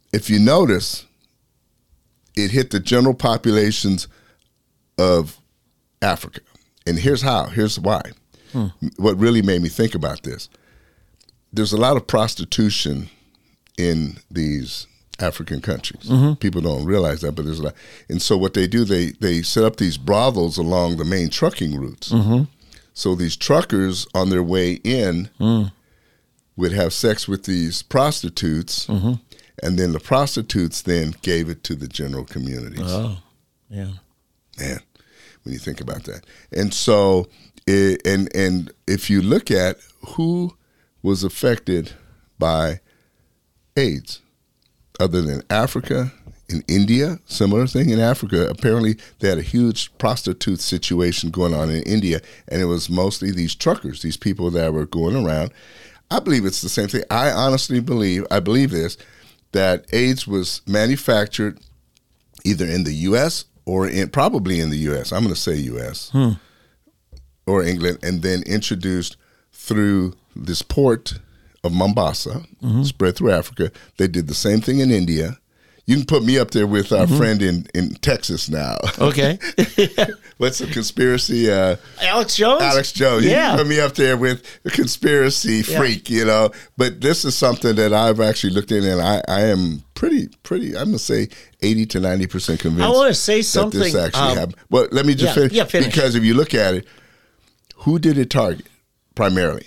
if you notice, it hit the general populations of Africa. And here's how. Here's why. What really made me think about this. There's a lot of prostitution in these African countries. People don't realize that, but there's a lot. And so what they do, they set up these brothels along the main trucking routes. So these truckers on their way in would have sex with these prostitutes, and then the prostitutes then gave it to the general communities. Oh, yeah. Man, when you think about that. And so, and if you look at who was affected by AIDS, other than Africa, in India, similar thing in Africa. Apparently, they had a huge prostitute situation going on in India, and it was mostly these truckers, these people that were going around. I believe it's the same thing. I honestly believe, that AIDS was manufactured either in the U.S. or probably in the U.S. I'm going to say U.S. Or England, and then introduced through this port of Mombasa, spread through Africa. They did the same thing in India. You can put me up there with our friend in Texas now. Okay. What's the conspiracy? Alex Jones? Alex Jones. You can put me up there with a conspiracy freak, you know. But this is something that I've actually looked in, and I am pretty, I'm going to say 80 to 90% convinced. I want to say something. That this actually happened. Well, let me just finish. Yeah, finish. Because if you look at it, who did it target primarily?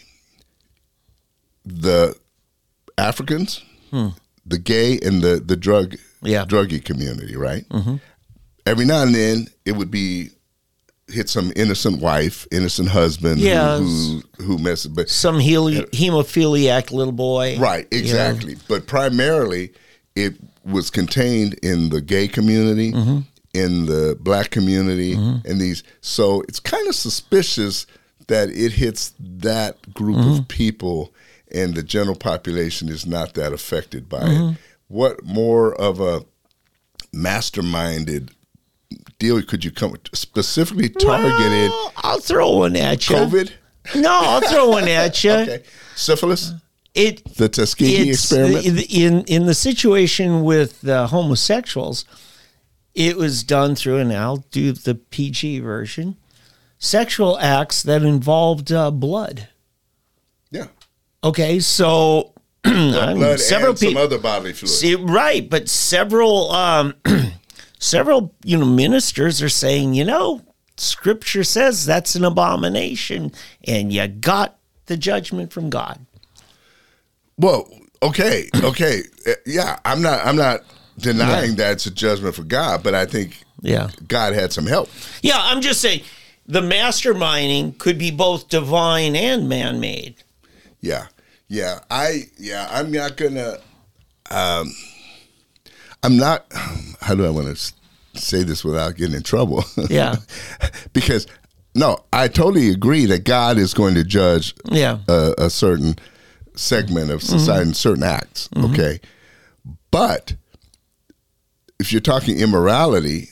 The Africans, the gay, and the druggy community, right? Every now and then, it would hit some innocent wife, innocent husband who messes. But some hemophiliac little boy. Right, exactly. But primarily, it was contained in the gay community, in the black community, and these. So it's kind of suspicious that it hits that group of people, and the general population is not that affected by it. What more of a masterminded deal could you come with? Specifically targeted? Well, I'll throw one at you. COVID? No, I'll throw one at you. Okay. Syphilis? The Tuskegee it's experiment? In the situation with the homosexuals, it was done through, and I'll do the PG version, sexual acts that involved blood. Yeah. Okay, so blood several and some people, other bodily fluids. Right, but several ministers are saying, Scripture says that's an abomination, and you got the judgment from God. Well, okay, yeah, I'm not denying that it's a judgment for God, but I think God had some help. Yeah, I'm just saying the masterminding could be both divine and man-made. I'm not gonna. I'm not. How do I want to say this without getting in trouble? Yeah, because I totally agree that God is going to judge a certain segment of society and certain acts. Okay, but if you're talking immorality,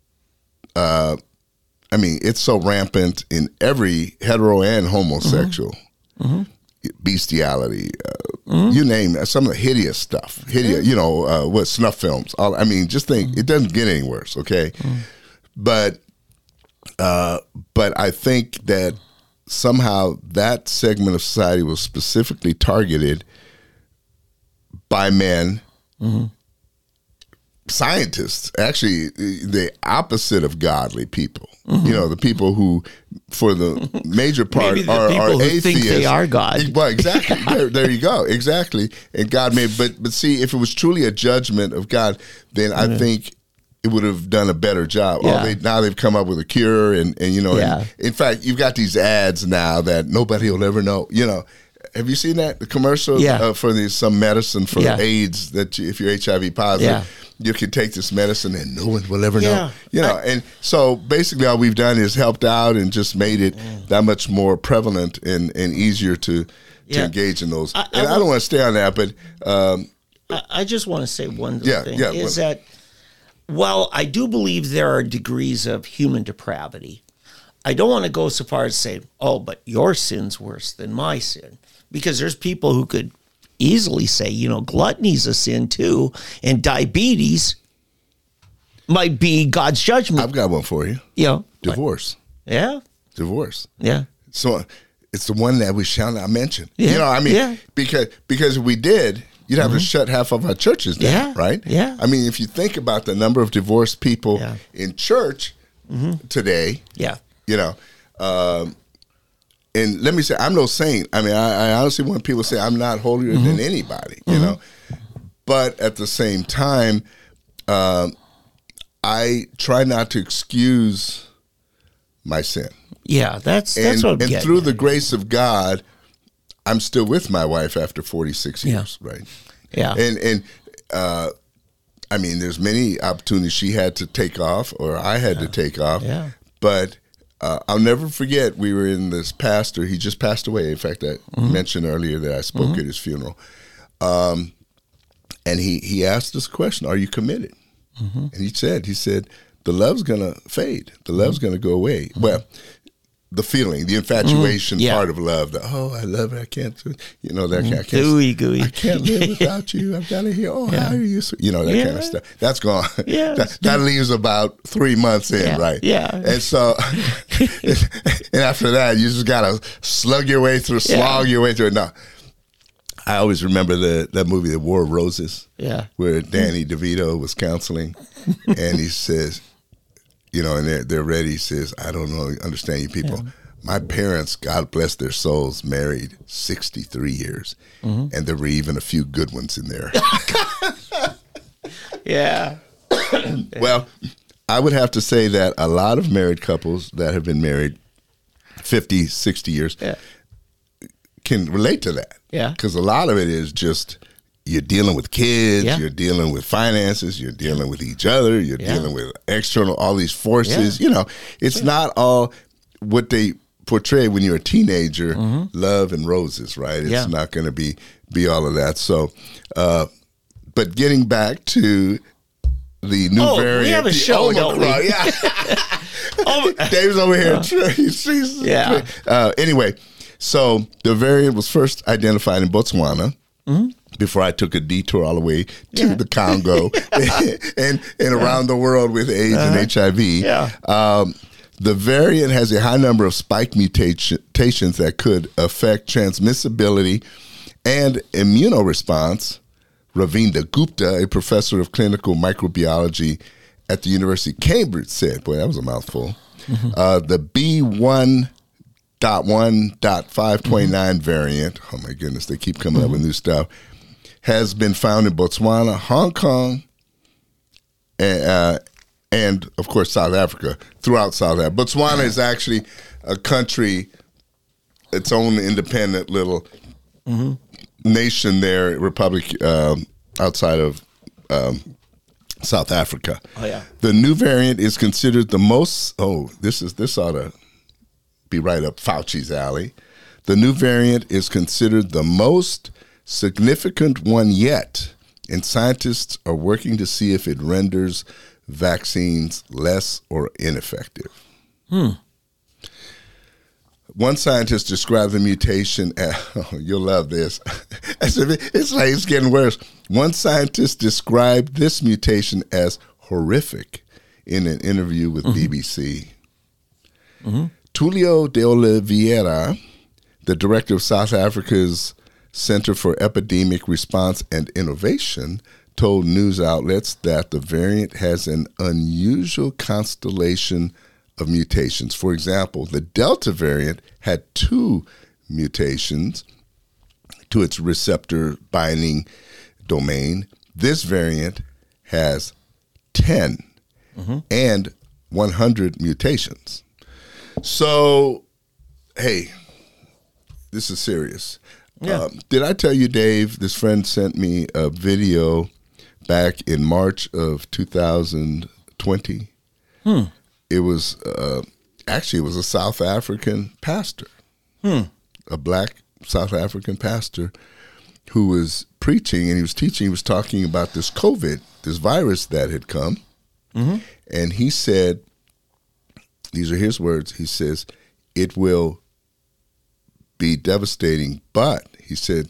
it's so rampant in every hetero and homosexual. Bestiality, you name it, some of the hideous stuff, what snuff films. Just think, it doesn't get any worse, okay? But I think that somehow that segment of society was specifically targeted by men, scientists, actually the opposite of godly people. The people who, for the major part, are atheists. Think they are God. Well, exactly. there you go. Exactly. And God made, but see, if it was truly a judgment of God, then I think it would have done a better job. Yeah. Now they've come up with a cure, and in fact, you've got these ads now that nobody will ever know. Have you seen that, the commercial for some medicine for AIDS that if you're HIV positive, you can take this medicine and no one will ever know. And so basically all we've done is helped out and just made it that much more prevalent and easier to engage in those. I don't want to stay on that, but I just want to say one little thing is that while I do believe there are degrees of human depravity, I don't want to go so far as to say, but your sin's worse than my sin. Because there's people who could easily say, gluttony's a sin too, and diabetes might be God's judgment. I've got one for you. Divorce. Yeah. Divorce. Yeah. So it's the one that we shall not mention. Yeah. Because if we did, you'd have to shut half of our churches down, right? Yeah. I mean, if you think about the number of divorced people in church today, and let me say, I'm no saint. I mean, I honestly, when people say I'm not holier than anybody, but at the same time, I try not to excuse my sin. Yeah, that's what I'm getting through at. the grace of God, I'm still with my wife after 46 years, right? Yeah. And I mean, there's many opportunities she had to take off, or I had to take off. Yeah. But I'll never forget, we were in this pastor. He just passed away. In fact, I mentioned earlier that I spoke at his funeral. And he asked us a question: "Are you committed?" And he said, "The love's gonna fade. The love's gonna go away." Well, the feeling, the infatuation part of love. I love her. I can't, I can't. Gooey. I can't live without you. I've got to hear. How are you? That kind of stuff. That's gone. Yeah. that leaves about 3 months in, right? Yeah. And so, and after that, you just gotta slog your way through it. No. I always remember that movie, The War of Roses, where Danny DeVito was counseling, and he says, and they're ready. He says, "I don't understand you people. Yeah. My parents, God bless their souls, married 63 years, and there were even a few good ones in there." Yeah. Well, I would have to say that a lot of married couples that have been married 50, 60 years can relate to that. Yeah. Because a lot of it is just you're dealing with kids, you're dealing with finances, you're dealing with each other, you're dealing with external, all these forces. It's not all what they portray when you're a teenager, love and roses, right? It's not going to be all of that. So, but getting back to the new variant. We have a show, don't we? Dave's over here. Anyway, so the variant was first identified in Botswana before I took a detour all the way to the Congo and around the world with AIDS and HIV. The variant has a high number of spike mutations that could affect transmissibility and immunoresponse. Ravinda Gupta, a professor of clinical microbiology at the University of Cambridge, said, boy, that was a mouthful, the B1.1.529 variant, oh my goodness, they keep coming up with new stuff, has been found in Botswana, Hong Kong, and of course, South Africa, throughout South Africa. Botswana is actually a country, its own independent little nation there, republic outside of South Africa. The new variant is considered the most, this ought to be right up Fauci's alley. The new variant is considered the most significant one yet, and scientists are working to see if it renders vaccines less or ineffective. One scientist described the mutation as, you'll love this. It's like it's getting worse. One scientist described this mutation as horrific in an interview with BBC. Tulio de Oliveira, the director of South Africa's Center for Epidemic Response and Innovation, told news outlets that the variant has an unusual constellation of mutations. For example, the Delta variant had 2 mutations to its receptor binding domain. This variant has 10 and 100 mutations. So, hey, this is serious. Did I tell you, Dave, this friend sent me a video back in March of 2020? It was actually, it was a South African pastor, a black South African pastor who was preaching and he was teaching. He was talking about this COVID, this virus that had come. And he said, these are his words, he says, it will be devastating, but he said,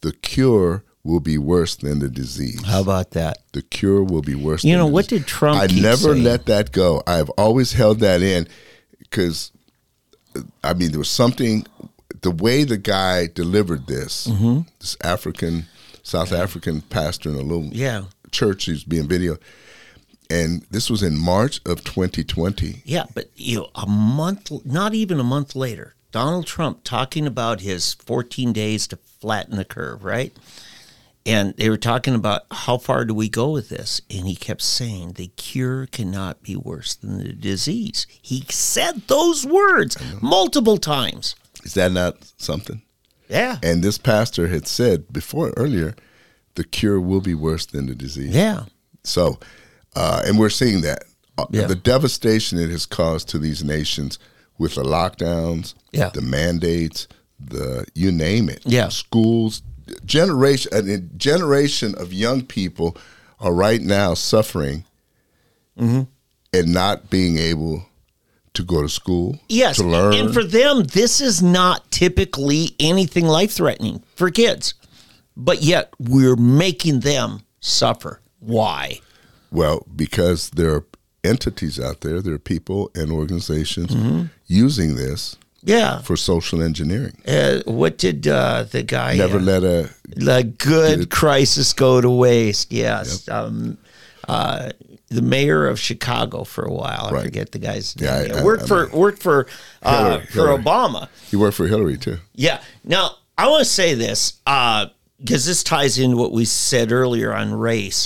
the cure will be worse than the disease. How about that? The cure will be worse. You than know, the what disease. did Trump I keep never saying? let that go. I've always held that in because, I mean, there was something, the way the guy delivered this, this South African pastor in a little church, he's being videoed. And this was in March of 2020. Yeah, but a month, not even a month later, Donald Trump talking about his 14 days to flatten the curve, right? And they were talking about how far do we go with this? And he kept saying the cure cannot be worse than the disease. He said those words multiple times. Is that not something? Yeah. And this pastor had said earlier, the cure will be worse than the disease. Yeah. So, and we're seeing that. Yeah. The devastation it has caused to these nations with the lockdowns, the mandates, you name it. Yeah. Schools, a generation of young people are right now suffering and not being able to go to school, yes, to learn. And for them, this is not typically anything life-threatening for kids. But yet, we're making them suffer. Why? Well, because there are entities out there, there are people and organizations using this for social engineering. What did the guy... Never let a good crisis go to waste, yes. Yep. The mayor of Chicago for a while. I forget the guy's name. I worked for Hillary. Obama. He worked for Hillary, too. Yeah. Now, I want to say this, because this ties into what we said earlier on race.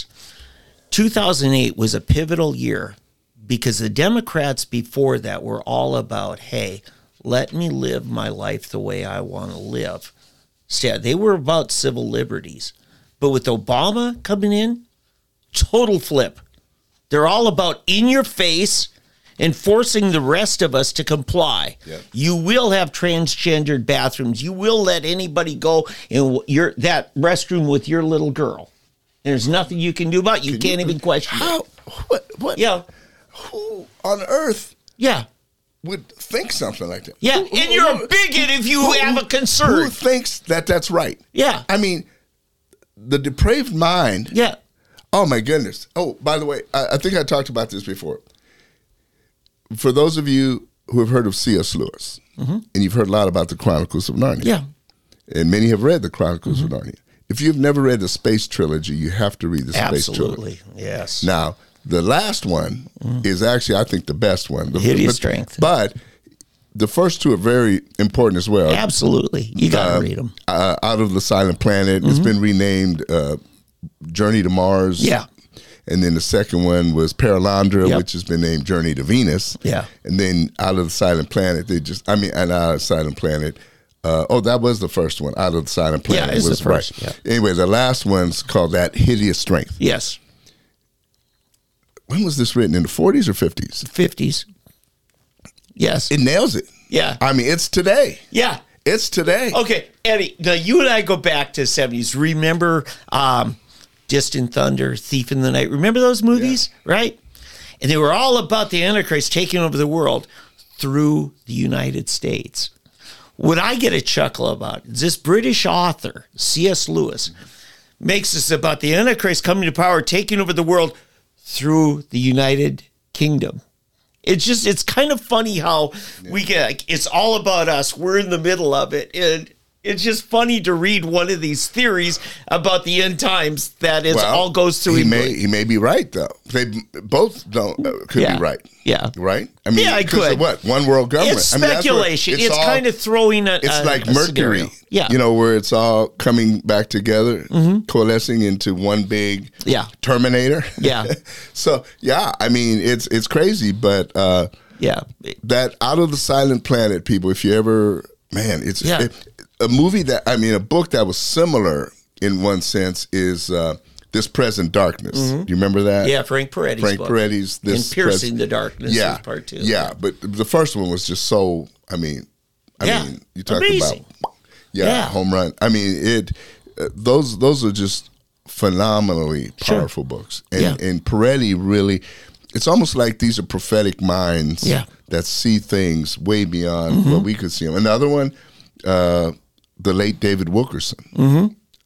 2008 was a pivotal year because the Democrats before that were all about, hey, let me live my life the way I want to live. So they were about civil liberties. But with Obama coming in, total flip. They're all about in your face and forcing the rest of us to comply. Yep. You will have transgendered bathrooms. You will let anybody go in that restroom with your little girl. There's nothing you can do about it. You can't even question how, it. What? Yeah. Who on earth would think something like that? Yeah, and you're a bigot if you have a concern. Who thinks that that's right? Yeah. I mean, the depraved mind. Yeah. Oh, my goodness. Oh, by the way, I think I talked about this before. For those of you who have heard of C.S. Lewis, and you've heard a lot about the Chronicles of Narnia, and many have read the Chronicles of Narnia. If you've never read the Space Trilogy, you have to read the Space Trilogy. Absolutely, yes. Now, the last one is actually, I think, the best one. Hideous Strength. But the first two are very important as well. Absolutely. You got to read them. Out of the Silent Planet. It's been renamed Journey to Mars. Yeah. And then the second one was Paralandra, which has been named Journey to Venus. Yeah. And then Out of the Silent Planet, and Out of the Silent Planet. That was the first one, Out of the Silent Planet. Yeah, it's the first. Right. Yeah. Anyway, the last one's called That Hideous Strength. Yes. When was this written? In the 40s or 50s? 50s. Yes. It nails it. Yeah. I mean, it's today. Yeah. It's today. Okay, Eddie, now you and I go back to the 70s. Remember Distant Thunder, Thief in the Night? Remember those movies, right? And they were all about the Antichrist taking over the world through the United States. What I get a chuckle about is this British author, C.S. Lewis, makes this about the Antichrist coming to power, taking over the world through the United Kingdom. It's kind of funny how we get, it's all about us. We're in the middle of it. And it's just funny to read one of these theories about the end times that all goes through. He may be right, though. They both could be right. Yeah. Right? I mean, I could. What? One world government. It's speculation. It's kind of throwing it's like Mercury. Scenario. Yeah. You know, where it's all coming back together, coalescing into one big Terminator. Yeah. So, I mean, it's crazy, but that Out of the Silent Planet, people, if you ever, man, it's a movie a book that was similar in one sense is This Present Darkness. Do you remember that? Yeah, Frank Peretti's book. Peretti's This Piercing the Darkness is part 2. Yeah, but the first one was just so, I mean, you talk amazing. about home run. I mean, those are just phenomenally powerful books. And Peretti really, it's almost like these are prophetic minds that see things way beyond what we could see them. Another one, the late David Wilkerson.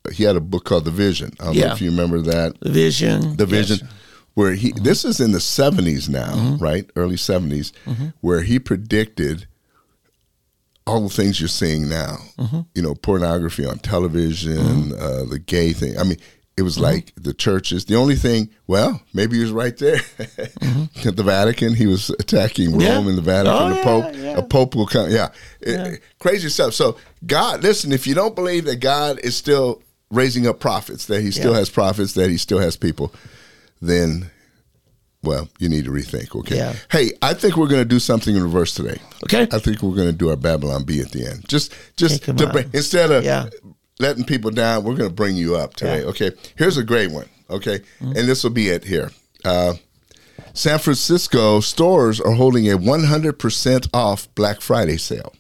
he had a book called The Vision. I don't know if you remember that. The Vision. The Vision. Yes. Where this is in the 70s now, right? Early 70s, where he predicted all the things you're seeing now. You know, pornography on television, the gay thing. I mean, it was like the churches. The only thing, well, maybe he was right there. At the Vatican, he was attacking Rome and the Vatican. A pope will come. Crazy stuff. So God, listen, if you don't believe that God is still raising up prophets, that he still has prophets, that he still has people, then, well, you need to rethink, okay? Yeah. Hey, I think we're going to do something in reverse today. Okay. I think we're going to do our Babylon Bee at the end. Just to bring, instead of letting people down, we're going to bring you up today, okay? Here's a great one, okay? And this will be it here. San Francisco stores are holding a 100% off Black Friday sale.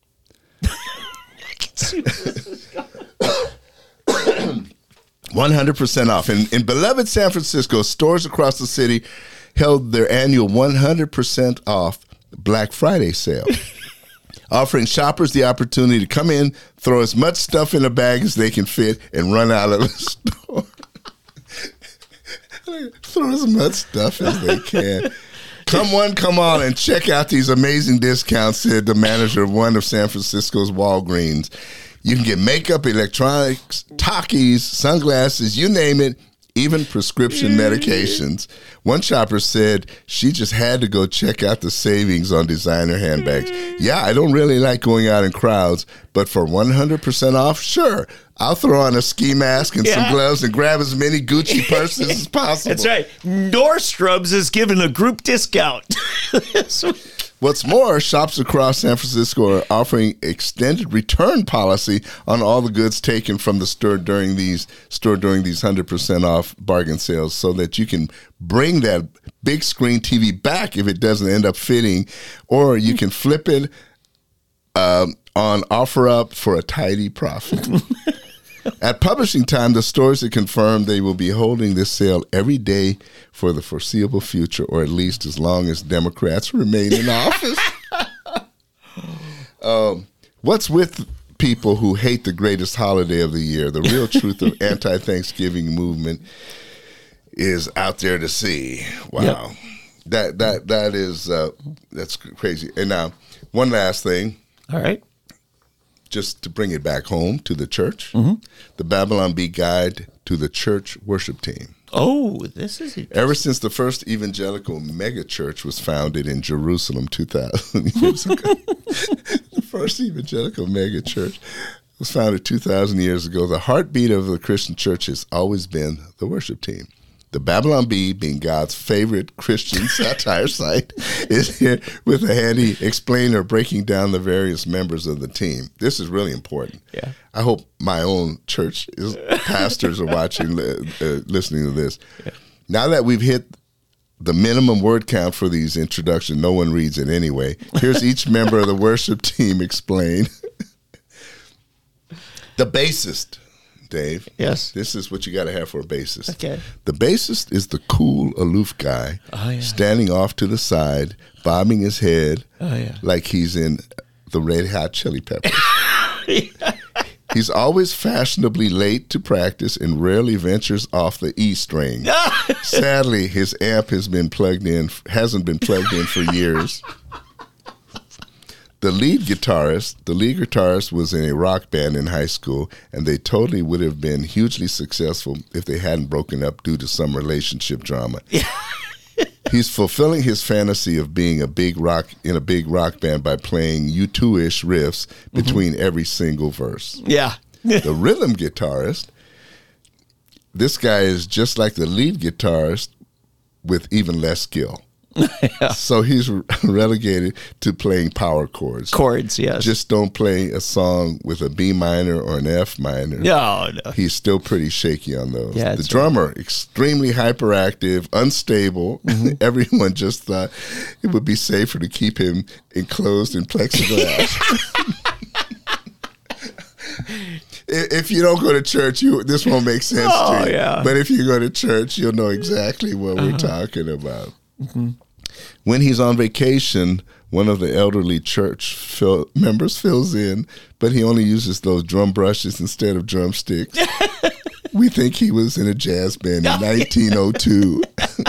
100% off. In beloved San Francisco, stores across the city held their annual 100% off Black Friday sale, offering shoppers the opportunity to come in, throw as much stuff in a bag as they can fit, and run out of the store. Throw as much stuff as they can. Come on, come on, and check out these amazing discounts, said the manager of one of San Francisco's Walgreens. You can get makeup, electronics, talkies, sunglasses, you name it, even prescription medications. One shopper said she just had to go check out the savings on designer handbags. Yeah, I don't really like going out in crowds, but for 100% off, sure. I'll throw on a ski mask and some gloves and grab as many Gucci purses as possible. That's right. Nordstrom's is giving a group discount. What's more, shops across San Francisco are offering extended return policy on all the goods taken from the store during these 100% off bargain sales, so that you can bring that big screen TV back if it doesn't end up fitting, or you can flip it on OfferUp for a tidy profit. At publishing time, the stores have confirmed they will be holding this sale every day for the foreseeable future, or at least as long as Democrats remain in office. What's with people who hate the greatest holiday of the year? The real truth of anti-Thanksgiving movement is out there to see. Wow. Yep. That is that's crazy. And now, one last thing. All right. Just to bring it back home to the church, the Babylon Bee Guide to the Church Worship Team. Oh, this is ever since the first evangelical megachurch was founded in Jerusalem 2,000 years ago. The first evangelical megachurch was founded 2,000 years ago. The heartbeat of the Christian church has always been the worship team. The Babylon Bee, being God's favorite Christian satire site, is here with a handy explainer breaking down the various members of the team. This is really important. Yeah. I hope my own church pastors are watching, listening to this. Yeah. Now that we've hit the minimum word count for these introductions, no one reads it anyway. Here's each member of the worship team explained. The bassist. Dave. Yes. This is what you got to have for a bassist. Okay. The bassist is the cool, aloof guy standing off to the side, bobbing his head like he's in the Red Hot Chili Peppers. He's always fashionably late to practice and rarely ventures off the E string. Sadly, his amp hasn't been plugged in for years. The lead guitarist was in a rock band in high school, and they totally would have been hugely successful if they hadn't broken up due to some relationship drama. He's fulfilling his fantasy of being in a big rock band by playing U2-ish riffs between every single verse. Yeah. The rhythm guitarist, this guy is just like the lead guitarist with even less skill. So he's relegated to playing power chords. Chords, yes. Just don't play a song with a B minor or an F minor. No. He's still pretty shaky on those. Yeah, the drummer, extremely hyperactive, unstable. Everyone just thought it would be safer to keep him enclosed in plexiglass. If you don't go to church, this won't make sense to you. Yeah. But if you go to church, you'll know exactly what we're talking about. When he's on vacation, one of the elderly church members fills in, but he only uses those drum brushes instead of drumsticks. We think he was in a jazz band in 1902.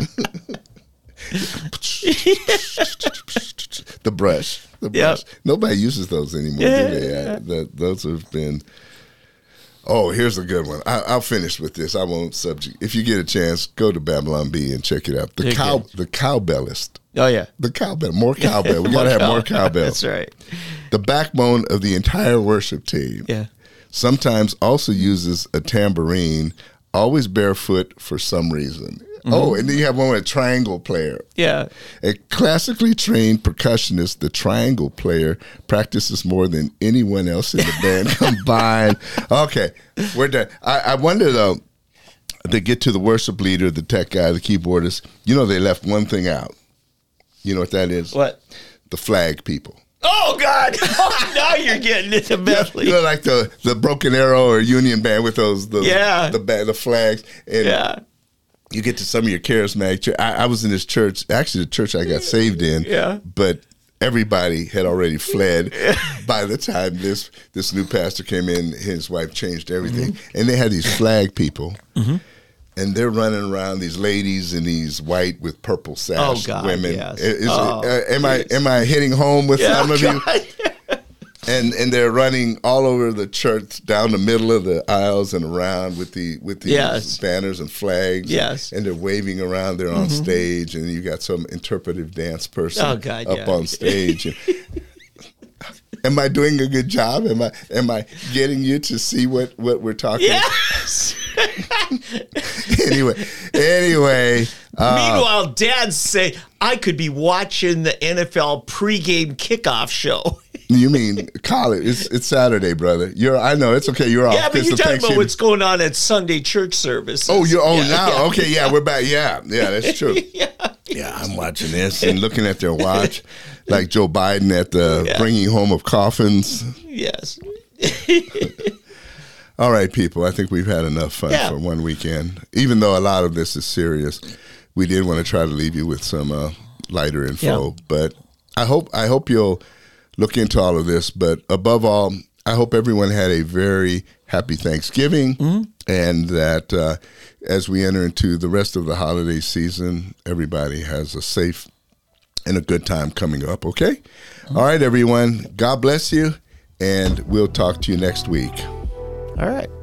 The brush. Yep. Nobody uses those anymore, do they? Those have been... Oh, here's a good one. I'll finish with this. I won't subject. If you get a chance, go to Babylon Bee and check it out. The cowbellist. Oh, yeah. The cowbell. More cowbell. We got to have more cowbell. That's right. The backbone of the entire worship team. Yeah. Sometimes also uses a tambourine, always barefoot for some reason. Mm-hmm. Oh, and then you have one with a triangle player. Yeah. A classically trained percussionist, the triangle player practices more than anyone else in the band combined. Okay, we're done. I wonder, though, to get to the worship leader, the tech guy, the keyboardist, they left one thing out. You know what that is? What? The flag people. Oh, God. Now you're getting into medley. Like the Broken Arrow or Union Band with the flags. And you get to some of your charismatic church. I was in this church, actually the church I got saved in, but everybody had already fled by the time this new pastor came in. His wife changed everything. Mm-hmm. And they had these flag people. Mm-hmm. And they're running around, these ladies in these white with purple sash women. Yes. Am I hitting home with some of you? And they're running all over the church, down the middle of the aisles and around with these banners and flags. Yes. And they're waving around. They're on stage, and you got some interpretive dance person up on stage. Am I doing a good job? Am I getting you to see what we're talking about? Yes. Anyway. Meanwhile, dads say, I could be watching the NFL pregame kickoff show. You mean college? It's Saturday, brother. I know it's okay. You're off. Yeah, but you're talking about what's going on at Sunday church services. Oh, now? Okay, we're back. Yeah, that's true. Yeah, I'm watching this and looking at their watch, like Joe Biden at the bringing home of coffins. Yes. All right, people. I think we've had enough fun for one weekend. Even though a lot of this is serious, we did want to try to leave you with some lighter info. But I hope you'll look into all of this. But above all, I hope everyone had a very happy Thanksgiving, and that as we enter into the rest of the holiday season, everybody has a safe and a good time coming up. Okay? All right, everyone. God bless you, and we'll talk to you next week. All right.